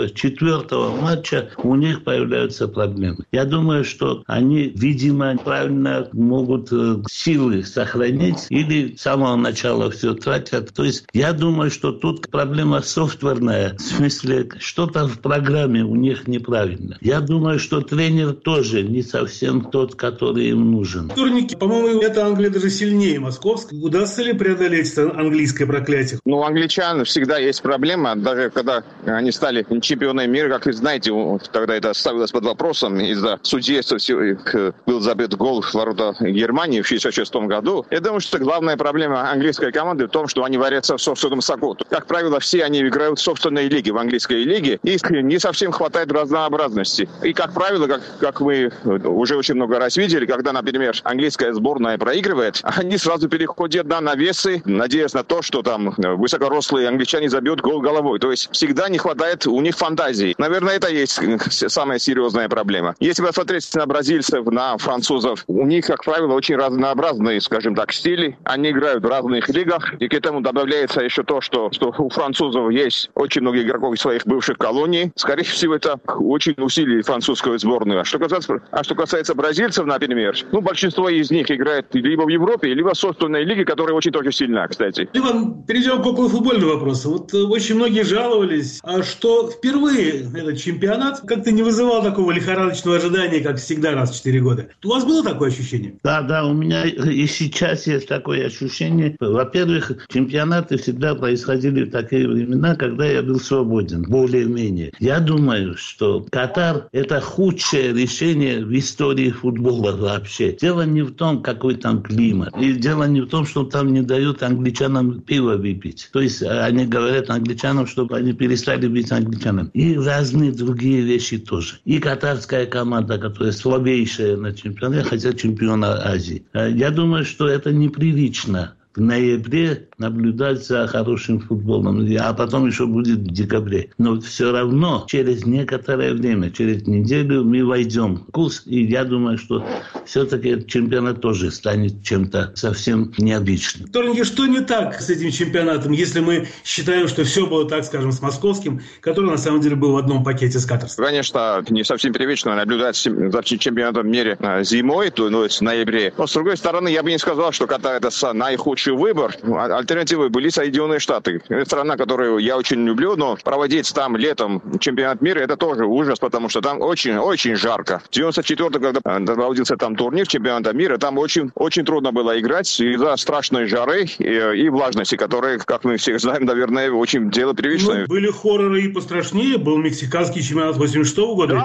3-4 матча у них появляются проблемы. Я думаю, что они, видимо, правильно могут силы сохранить или с самого начала все тратят. То есть я думаю, что тут проблема софтверная, в смысле что-то в программе у них неправильно. Я думаю, что тренер тоже не совсем тот, который им нужен. Турники, по-моему, эта Англия даже сильнее московской. Удастся ли преодолеть это английское проклятие? У англичан всегда есть проблема, даже когда они стали чемпионами мира, как вы знаете, тогда это ставилось под вопросом из-за судейства, был забит гол в ворота Германии в 1966 году. Я думаю, что главная проблема английской команды в том, что они варятся в собственном соку. Как правило, все они играют в собственной лиге, в английской лиге, и не совсем хватает разнообразности. И, как правило, как мы уже очень много раз видели, когда, например, английская сборная проигрывает, они сразу переходят на навесы, надеясь на то, что там высокорослые англичане забьют гол головой. То есть всегда не хватает у них фантазии. Наверное, это и есть самая серьезная проблема. Если посмотреть на бразильцев, на французов, у них, как правило, очень разнообразные, скажем так, стили. Они играют в разных лигах. И к этому добавляется еще то, что у французов есть очень много игроков из своих бывших колоний. Скорее всего, это очень усилит французскую сборную. А что касается бразильцев, например, большинство из них играет либо в Европе, либо в собственной лиге, которая очень тоже сильна, кстати. Иван, перейдем к околофутбольному вопросу. Вот очень многие жаловались, что впервые этот чемпионат как-то не вызывал такого лихорадочного ожидания, как всегда раз в 4 года. У вас было такое ощущение? Да, у меня и сейчас есть такое ощущение. Во-первых, чемпионаты всегда происходили в такие времена, когда я был свободен, более-менее. Я думаю, что Катар – это худшее решение в истории футбола вообще. Дело не в том, какой там климат. И дело не в том, что там не дают англичанам пиво выпить. То есть они говорят англичанам, чтобы они перестали быть англичанами. И разные другие вещи тоже. И катарская команда, которая слабейшая на чемпионате, хотя чемпиона Азии. Я думаю, что это неприлично в ноябре наблюдать за хорошим футболом, а потом еще будет в декабре. Но все равно через некоторое время, через неделю мы войдем в курс, и я думаю, что все-таки чемпионат тоже станет чем-то совсем необычным. Вторник, что не так с этим чемпионатом, если мы считаем, что все было так, скажем, с московским, который на самом деле был в одном пакете с катарским? Конечно, не совсем привычно наблюдать за чемпионатом мира зимой, то есть в ноябре. Но с другой стороны, я бы не сказал, что Катар это наихудший выбор. Альтернативой были Соединенные Штаты. Это страна, которую я очень люблю, но проводить там летом чемпионат мира, это тоже ужас, потому что там очень-очень жарко. В 94-м, когда проводился там турнир чемпионата мира, там очень трудно было играть из-за страшной жары и влажности, которые, как мы все знаем, наверное, очень дело привычное. Были хорроры и пострашнее. Был мексиканский чемпионат 86-го года.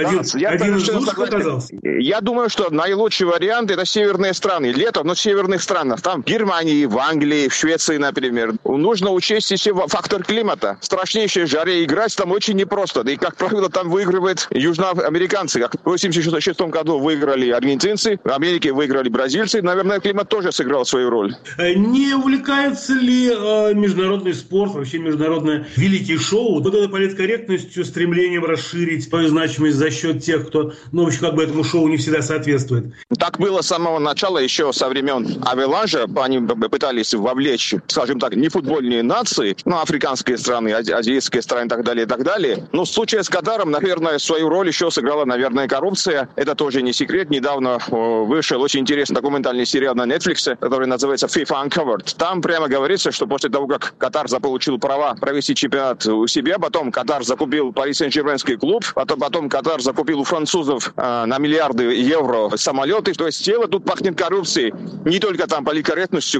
Один из лучших оказался. Я думаю, что наилучший вариант это северные страны. Летом, но в северных странах. Там в Германии, в Англии, в Швеции, например. Нужно учесть еще фактор климата. В страшнейшей жаре играть там очень непросто. И, как правило, там выигрывают южноамериканцы. Как в 1986 году выиграли аргентинцы, в Америке выиграли бразильцы. Наверное, климат тоже сыграл свою роль. Не увлекается ли международный спорт, вообще международное великие шоу, вот этой политкорректностью, стремлением расширить свою значимость за счет тех, кто, этому шоу не всегда соответствует? Так было с самого начала, еще со времен Авелажа. Они пытались вовлечь, скажем так, не футбольные нации, африканские страны, азиатские страны и так далее. Но в случае с Катаром, наверное, свою роль еще сыграла, коррупция. Это тоже не секрет. Недавно вышел очень интересный документальный сериал на Netflix, который называется FIFA Uncovered. Там прямо говорится, что после того, как Катар заполучил права провести чемпионат у себя, потом Катар закупил Пари Сен-Жерменский клуб, потом Катар закупил у французов на миллиарды евро самолеты. То есть дело тут пахнет коррупцией. Не только там политкорректностью,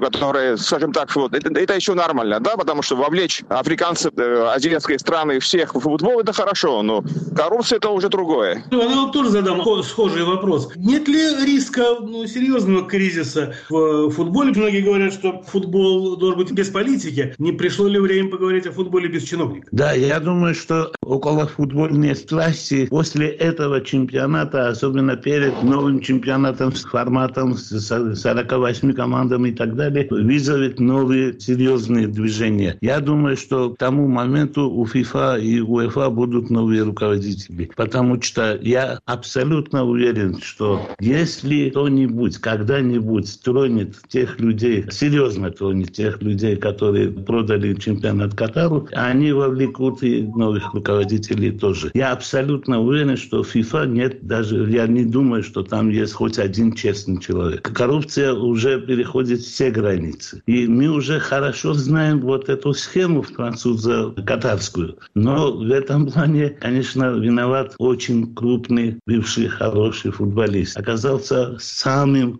которая, скажем так, вот, это еще нормально, да, потому что вовлечь африканцев, азиатские страны всех в футбол, это хорошо, но коррупция это уже другое. Я вам тоже задам схожий вопрос. Нет ли риска серьезного кризиса в футболе? Многие говорят, что футбол должен быть без политики. Не пришло ли время поговорить о футболе без чиновников? Да, я думаю, что около футбольной страсти после этого чемпионата, особенно перед новым чемпионатом с форматом с 48 командами и так далее, вызовет новые серьезные движения. Я думаю, что к тому моменту у ФИФА и УЕФА будут новые руководители. Потому что я абсолютно уверен, что если кто-нибудь когда-нибудь тронет тех людей, серьезно тронет тех людей, которые продали чемпионат Катару, они вовлекут и новых руководителей тоже. Я абсолютно уверен, что в ФИФА нет даже, я не думаю, что там есть хоть один честный человек. Коррупция уже переходит все границы. И мы уже хорошо знаем вот эту схему французо-катарскую. Но в этом плане, конечно, виноват очень крупный, бывший хороший футболист. Оказался самым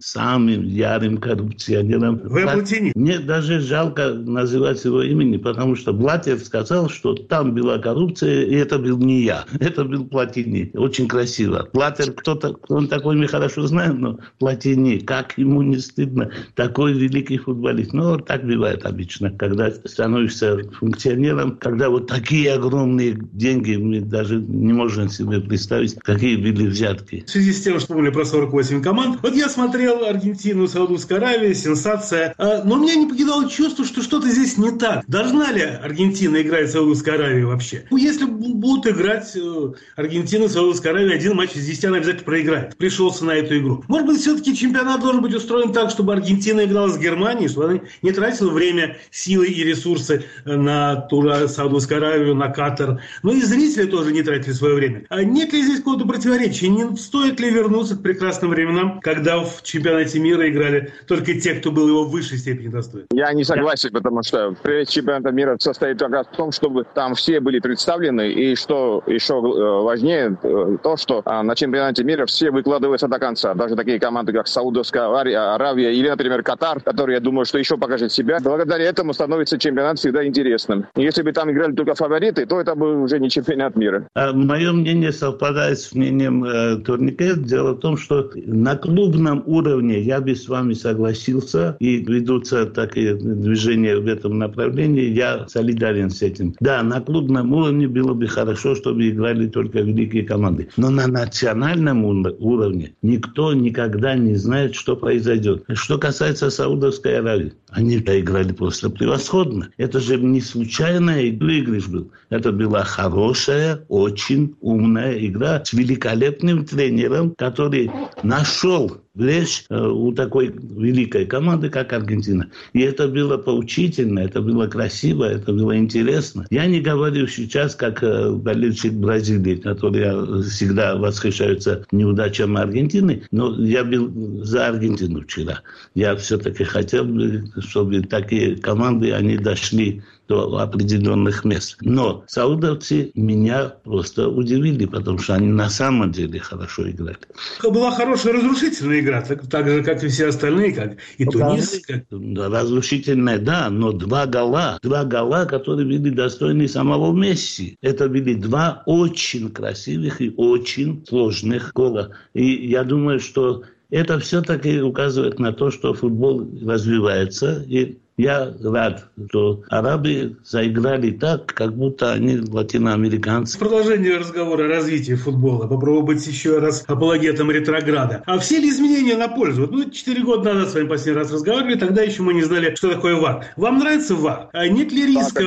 ярым коррупционером. Мне даже жалко называть его имени, потому что Блаттер сказал, что там была коррупция, и это был не я. Это был Платини. Очень красиво. Блаттер, он такой, мы хорошо знаем, но Платини, как ему не стыдно, такой великий футболист. Но так бывает обычно, когда становишься функционером, когда вот такие огромные деньги, мы даже не можем себе представить, какие были взятки. В связи с тем, что вспомнили про 48 команд, вот я смотрел Аргентину, Саудовскую Аравию, сенсация, но меня не покидало чувство, что что-то здесь не так. Должна ли Аргентина играть в Саудовской Аравии вообще? Если будут играть Аргентина, Саудовская Аравия, один матч из 10 она обязательно проиграет. Пришелся на эту игру. Может быть, все-таки чемпионат должен быть устроен так, чтобы Аргентина играла с Германией, чтобы она не тратила время, силы и ресурсы на ту же Саудовскую Аравию, на Катар. Но и зрители тоже не тратили свое время. А нет ли здесь какого-то противоречия? Не стоит ли вернуться к прекрасным временам, когда в чемпионате мира играли только те, кто был его в высшей степени достоин? Я не согласен, потому что прежде чемпионата мира состоит как раз в том, чтобы там все были представлены, и что еще важнее, то, что на чемпионате мира все выкладываются до конца. Даже такие команды, как Саудовская Аравия или, например, Катар, который, я думаю, что еще покажет себя. Благодаря этому становится чемпионат всегда интересным. Если бы там играли только фавориты, то это был уже не чемпионат мира. Мое мнение совпадает с мнением Турникет. Дело в том, что на клубном уровне я бы с вами согласился, и ведутся такие движения в этом направлении. Я солидарен с этим. Да, на клубном уровне было бы хорошо, чтобы играли только великие команды. Но на национальном уровне никто никогда не знает, что произойдет. Что касается Саудовской Аравии, они играли просто превосходно. Это же не случайная выигрыш был. Это была хорошая, очень умная игра с великолепным тренером, который нашел брешь у такой великой команды, как Аргентина. И это было поучительно, это было красиво, это было интересно. Я не говорю сейчас, как болельщик Бразилии, который всегда восхищается неудачами Аргентины, но я был за Аргентину вчера. Я все-таки хотел бы, чтобы такие команды, они дошли до определенных мест. Но саудовцы меня просто удивили, потому что они на самом деле хорошо играли. Была хорошая разрушительная игра, так же, как и все остальные, как и Тунис. Разрушительная, да, но два гола, которые были достойны самого Месси. Это были два очень красивых и очень сложных гола. И я думаю, что это все-таки указывает на то, что футбол развивается, и я рад, что арабы заиграли так, как будто они латиноамериканцы. Продолжение разговора о развитии футбола. Попробую быть еще раз апологетом ретрограда. А все ли изменения на пользу? 4 года назад с вами последний раз разговаривали, тогда еще мы не знали, что такое ВАР. Вам нравится ВАР? А нет ли риска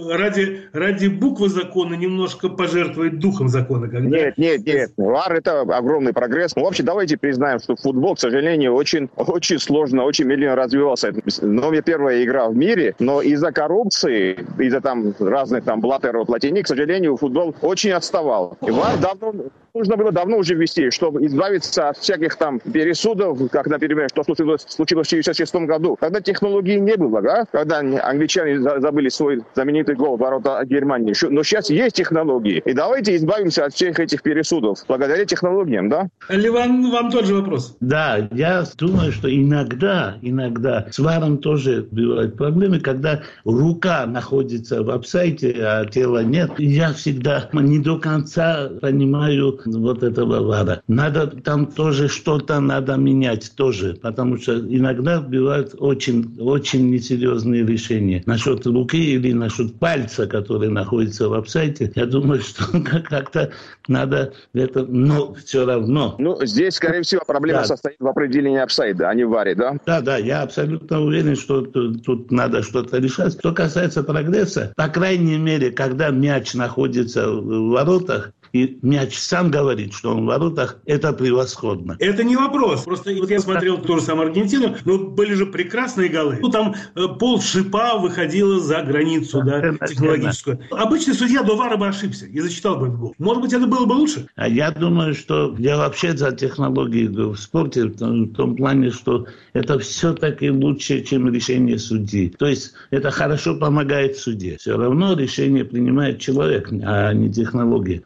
ради буквы закона немножко пожертвовать духом закона? Нет. ВАР — это огромный прогресс. Вообще, давайте признаем, что футбол, к сожалению, очень сложно, очень медленно развивался. Но первая игра в мире, но из-за коррупции, из-за разных Блаттеров, Платини, к сожалению, футбол очень отставал. И ВАР давно Нужно было давно уже ввести, чтобы избавиться от всяких там пересудов, как, например, что случилось в 1966 году, когда технологий не было, да? Когда англичане забыли свой знаменитый гол в ворота Германии. Но сейчас есть технологии. И давайте избавимся от всех этих пересудов благодаря технологиям, да? Ливан, вам тот же вопрос. Да, я думаю, что иногда с ВАРом тоже бывают проблемы, когда рука находится в офсайде, а тела нет. Я всегда не до конца понимаю вот этого ВАРа. Надо там тоже что-то надо менять тоже, потому что иногда бывают очень несерьезные решения. Насчет руки или насчет пальца, который находится в офсайде, я думаю, что как-то надо это, но все равно. Ну, здесь, скорее всего, проблема состоит в определении офсайда, а не в ВАРе, да? Да, я абсолютно уверен, что тут надо что-то решать. Что касается прогресса, по крайней мере, когда мяч находится в воротах, и мяч сам говорит, что он в воротах, это превосходно. Это не вопрос. Просто вот я смотрел ту же самую Аргентину, но были же прекрасные голы. Ну, там пол шипа выходило за границу, технологическую. Обычный судья до ВАРа бы ошибся и зачитал бы этот гол. Может быть, это было бы лучше? А я думаю, что я вообще за технологии в спорте, в том плане, что это все-таки лучше, чем решение судьи. То есть это хорошо помогает судье. Все равно решение принимает человек, а не технология.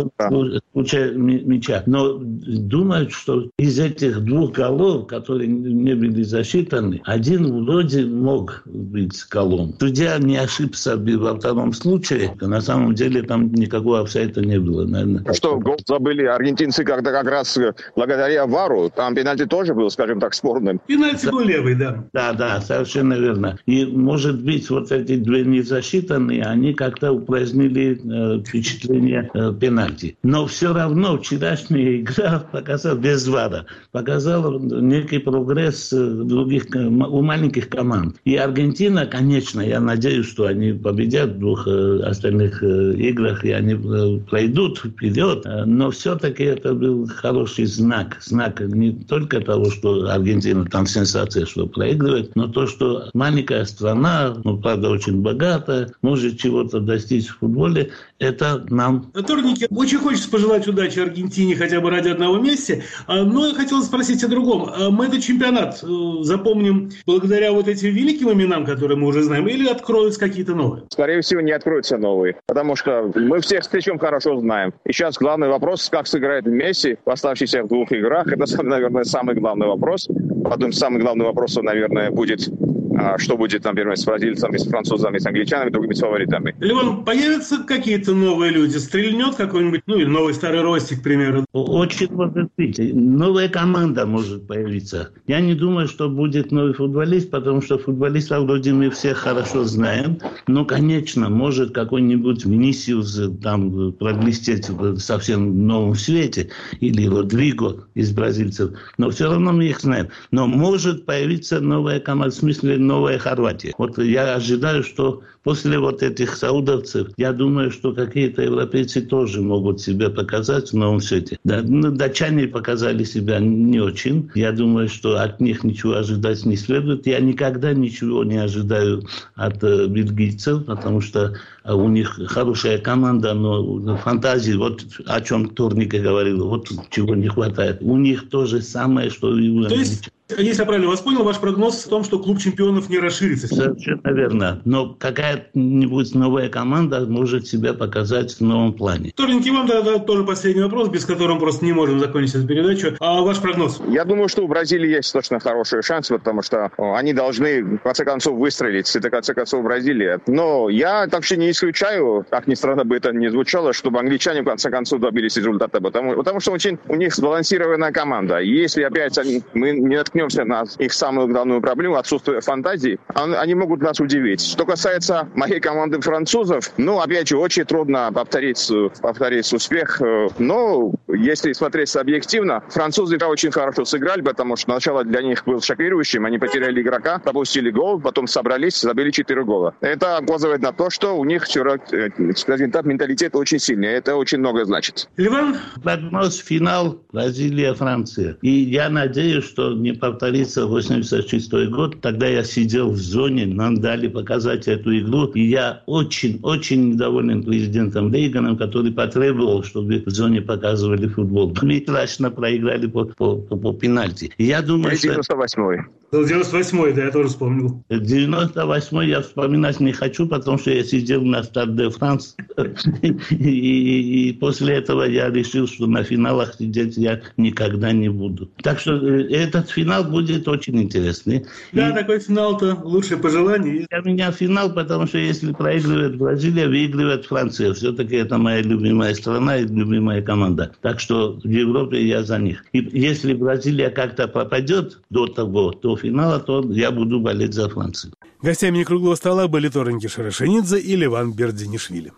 Случая мяча. Но думают, что из этих двух голов, которые не были засчитаны, один вроде мог быть голом. Судья не ошибся во втором случае. На самом деле там никакого офсайда не было, наверное. Что гол забыли аргентинцы как раз благодаря ВАРу. Там пенальти тоже был, скажем так, спорным. Пенальти был левый, да. Да, совершенно верно. И, может быть, вот эти две незасчитанные, они как-то упразднили впечатление пенальти. Но все равно вчерашняя игра показала, без ВАРа, показала некий прогресс у маленьких команд. И Аргентина, конечно, я надеюсь, что они победят в двух остальных играх, и они пройдут вперед. Но все-таки это был хороший знак. Знак не только того, что Аргентина там сенсация, что проигрывает, но то, что маленькая страна, правда, очень богатая, может чего-то достичь в футболе, это нам... Турники, очень хочется пожелать удачи Аргентине хотя бы ради одного места, но я хотел спросить о другом. Мы этот чемпионат запомним благодаря вот этим великим именам, которые мы уже знаем, или откроются какие-то новые? Скорее всего, не откроются новые, потому что мы всех встречем хорошо знаем. И сейчас главный вопрос, как сыграет Месси в оставшихся двух играх. Это, наверное, самый главный вопрос. Потом самый главный вопрос, наверное, будет... что будет, например, с бразильцами, с французами, с англичанами, другими фаворитами. Ливан, появятся какие-то новые люди? Стрельнет какой-нибудь, или новый старый Ростик, к примеру? Очень может быть. Новая команда может появиться. Я не думаю, что будет новый футболист, потому что футболистов вроде мы все хорошо знаем. Но, конечно, может какой-нибудь Винисиус там проблестеть в совсем новом свете. Или Родриго из бразильцев. Но все равно мы их знаем. Но может появиться новая команда, в смысле новая Хорватия. Вот я ожидаю, что после вот этих саудовцев, я думаю, что какие-то европейцы тоже могут себя показать в новом свете. Датчане показали себя не очень. Я думаю, что от них ничего ожидать не следует. Я никогда ничего не ожидаю от бельгийцев, потому что у них хорошая команда, но фантазии, вот о чем Турник говорил, вот чего не хватает. У них то же самое, что и у англичан. Если я правильно вас понял, ваш прогноз в том, что клуб чемпионов не расширится. Совершенно верно. Но какая-нибудь новая команда может себя показать в новом плане. Торненький, вам тогда тоже последний вопрос, без которого просто не можем закончить эту передачу. А ваш прогноз? Я думаю, что у Бразилии есть точно хороший шанс, потому что они должны, в конце концов, выстрелить. Это, в конце концов, Бразилия. Но я вообще не исключаю, как ни странно бы это ни звучало, чтобы англичане, в конце концов, добились результата. Потому что у них сбалансированная команда. И если опять мы не наткнемся на их самую главную проблему, отсутствие фантазии, они могут нас удивить. Что касается моей команды французов, опять же, очень трудно повторить успех. Но если смотреть объективно, французы очень хорошо сыграли, потому что начало для них было шокирующим. Они потеряли игрока, пропустили гол, потом собрались, забили 4 гола. Это указывает на то, что у них, скажем так, менталитет очень сильный. Это очень много значит. Ливан? Прогноз финал Бразилия-Франция. И я надеюсь, что не повторится 86-й год. Тогда я сидел в зоне, нам дали показать эту игру. И я очень недоволен президентом Рейганом, который потребовал, чтобы в зоне показывали футбол. Мы страшно проиграли по пенальти. Я думаю, 98-й. 98-й, да, я тоже вспомнил. 98-й я вспоминать не хочу, потому что я сидел на Стад де Франс. И после этого я решил, что на финалах сидеть я никогда не буду. Так что этот финал будет очень интересный. Да, такой финал-то лучшее пожелание. Для меня финал, потому что если проигрывает Бразилия, выигрывает Франция. Все-таки это моя любимая страна и любимая команда. Так что в Европе я за них. И если Бразилия как-то попадет до финала, то я буду болеть за Францию. Гостями «Некруглого стола» были Тореньки Шарашенидзе и Леван Бердинишвили.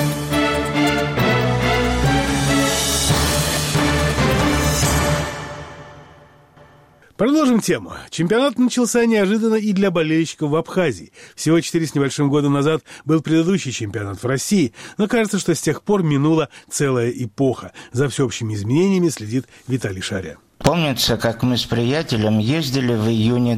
Продолжим тему. Чемпионат начался неожиданно и для болельщиков в Абхазии. Всего 4 с небольшим года назад был предыдущий чемпионат в России, но кажется, что с тех пор минула целая эпоха. За всеобщими изменениями следит Виталий Шаря. Помнится, как мы с приятелем ездили в июне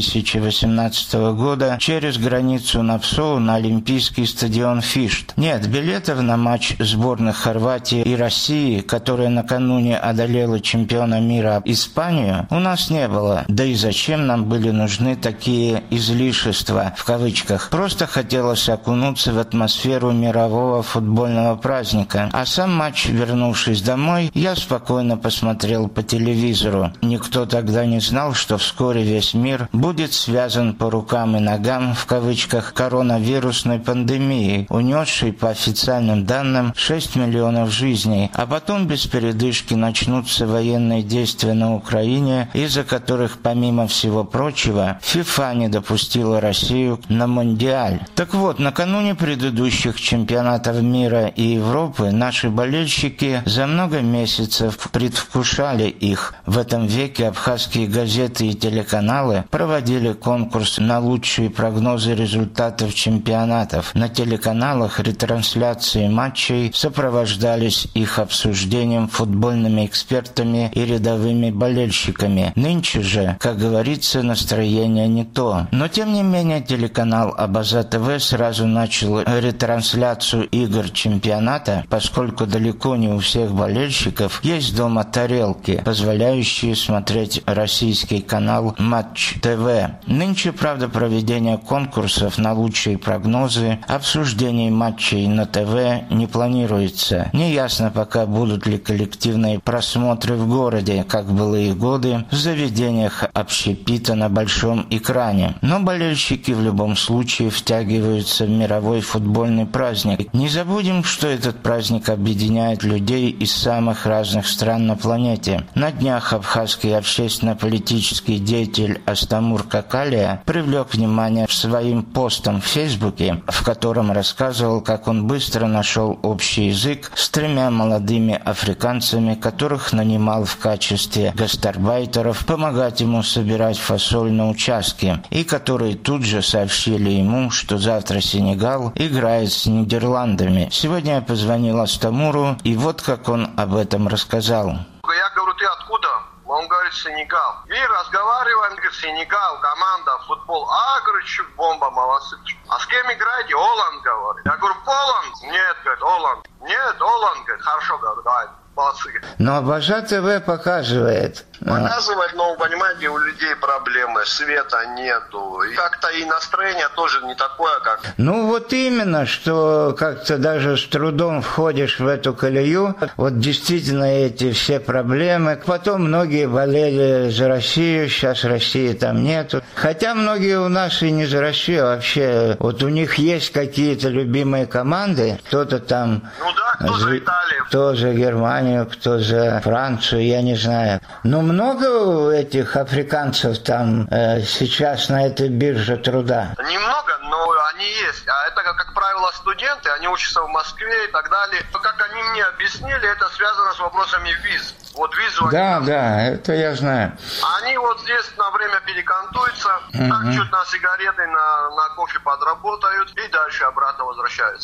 2018 года через границу на Псоу на Олимпийский стадион Фишт. Нет, билетов на матч сборных Хорватии и России, которая накануне одолела чемпиона мира Испанию, у нас не было. Да и зачем нам были нужны такие «излишества» в кавычках? Просто хотелось окунуться в атмосферу мирового футбольного праздника. А сам матч, вернувшись домой, я спокойно посмотрел по телевизору. Никто тогда не знал, что вскоре весь мир будет связан по рукам и ногам, в кавычках, коронавирусной пандемией, унесшей по официальным данным 6 миллионов жизней, а потом без передышки начнутся военные действия на Украине, из-за которых, помимо всего прочего, ФИФА не допустила Россию на Мондиаль. Так вот, накануне предыдущих чемпионатов мира и Европы наши болельщики за много месяцев предвкушали их. В этом веке абхазские газеты и телеканалы проводили конкурс на лучшие прогнозы результатов чемпионатов. На телеканалах ретрансляции матчей сопровождались их обсуждением футбольными экспертами и рядовыми болельщиками. Нынче же, как говорится, настроение не то. Но тем не менее телеканал Абаза ТВ сразу начал ретрансляцию игр чемпионата, поскольку далеко не у всех болельщиков есть дома тарелки, позволяющие смотреть российский канал Матч ТВ. Нынче, правда, проведение конкурсов на лучшие прогнозы, обсуждений матчей на ТВ не планируется. Неясно пока, будут ли коллективные просмотры в городе, как в былые годы, в заведениях общепита на большом экране. Но болельщики в любом случае втягиваются в мировой футбольный праздник. Не забудем, что этот праздник объединяет людей из самых разных стран на планете. На днях абхазский общественно-политический деятель Астамур Какалия привлек внимание своим постом в Фейсбуке, в котором рассказывал, как он быстро нашел общий язык с 3 молодыми африканцами, которых нанимал в качестве гастарбайтеров помогать ему собирать фасоль на участке, и которые тут же сообщили ему, что завтра Сенегал играет с Нидерландами. Сегодня я позвонил Астамуру, и вот как он об этом рассказал. Я говорю, ты откуда? Он говорит, Сенегал. И разговариваем, говорит, Сенегал, команда, футбол. Говорит, чуть бомба, молодцы. А с кем играете? Оланд, говорит. Я говорю, Поланд? Нет, говорит, Оланд. Нет, Оланд, говорит, хорошо, говорит, давай. Молодцы. Но Абаза ТВ показывает. Показывает, но, понимаете, у людей проблемы, света нету. И как-то и настроение тоже не такое, как... Ну, вот именно, что как-то даже с трудом входишь в эту колею. Вот действительно эти все проблемы. Потом многие болели за Россию, сейчас России там нету. Хотя многие у нас и не за Россию, а вообще. Вот у них есть какие-то любимые команды. Кто-то там... Ну да, кто за Италию. Кто за Германию, кто за Францию, я не знаю. Но много этих африканцев там сейчас на этой бирже труда? Немного, но они есть. А это, как правило, студенты, они учатся в Москве и так далее. Но, как они мне объяснили, это связано с вопросами виз. Вот визу да, они... Да, это я знаю. Они вот здесь на время перекантуются, так чуть на сигареты, на кофе подработают и дальше обратно возвращаются.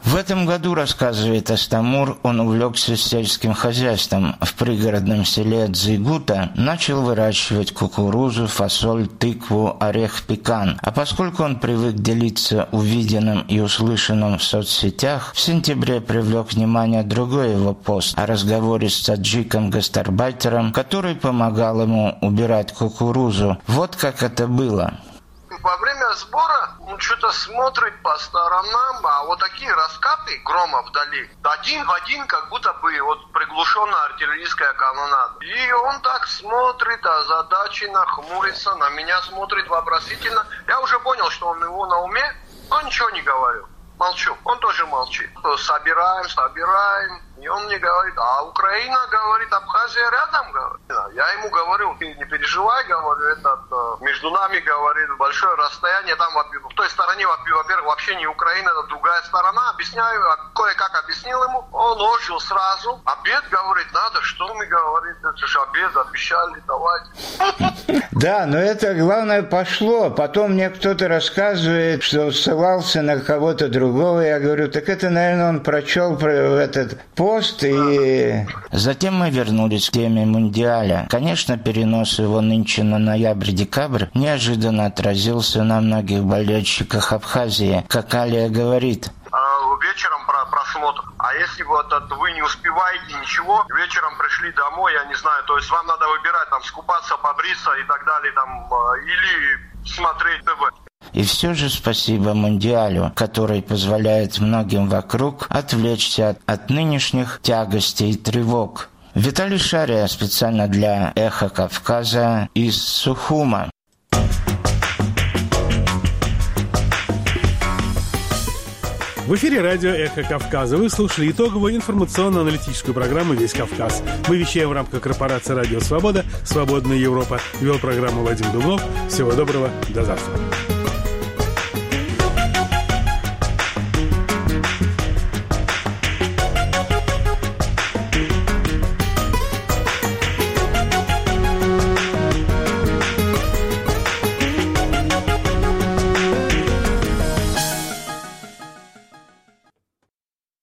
В этом году, рассказывает Астамур, он увлекся сельским хозяйством. В пригородном селе Дзигута начал выращивать кукурузу, фасоль, тыкву, орех, пекан. А поскольку он привык делиться увиденным и услышанным в соцсетях, в сентябре привлек внимание другой его пост о разговоре с таджиком-гастарбайтером, который помогал ему убирать кукурузу. Вот как это было. Во время сбора он что-то смотрит по сторонам, а вот такие раскаты грома вдали, один в один, как будто бы вот приглушенная артиллерийская канонада. И он так смотрит, озадаченно, хмурится, на меня смотрит вопросительно. Я уже понял, что он его на уме, но ничего не говорю. Молчу. Он тоже молчит. Собираем. И он мне говорит, а Украина, говорит, Абхазия рядом, говорит. Я ему говорю, ты не переживай, говорю, между нами, говорит, большое расстояние, там в той стороне, во-первых, вообще не Украина, это другая сторона. Объясняю, кое-как объяснил ему. Он ожил сразу. Обед, говорит, надо, что мы, говорит, это же обед, обещали давать. Да, но это, главное, пошло. Потом мне кто-то рассказывает, что ссылался на кого-то другого. Я говорю, так это, наверное, он прочел этот пост и... Затем мы вернулись к теме Мундиаля. Конечно, перенос его нынче на ноябрь-декабрь неожиданно отразился на многих болельщиках Абхазии. Как Алия говорит... Вечером просмотр. А если вот вы не успеваете ничего, вечером пришли домой, я не знаю, то есть вам надо выбирать, там, скупаться, побриться и так далее, там, или смотреть ТВ. И все же спасибо Мундиалю, который позволяет многим вокруг отвлечься от нынешних тягостей и тревог. Виталий Шария специально для «Эхо Кавказа» из Сухума. В эфире радио «Эхо Кавказа». Вы слушали итоговую информационно-аналитическую программу «Весь Кавказ». Мы вещаем в рамках корпорации «Радио Свобода», «Свободная Европа». Вел программу Вадим Дубнов. Всего доброго. До завтра.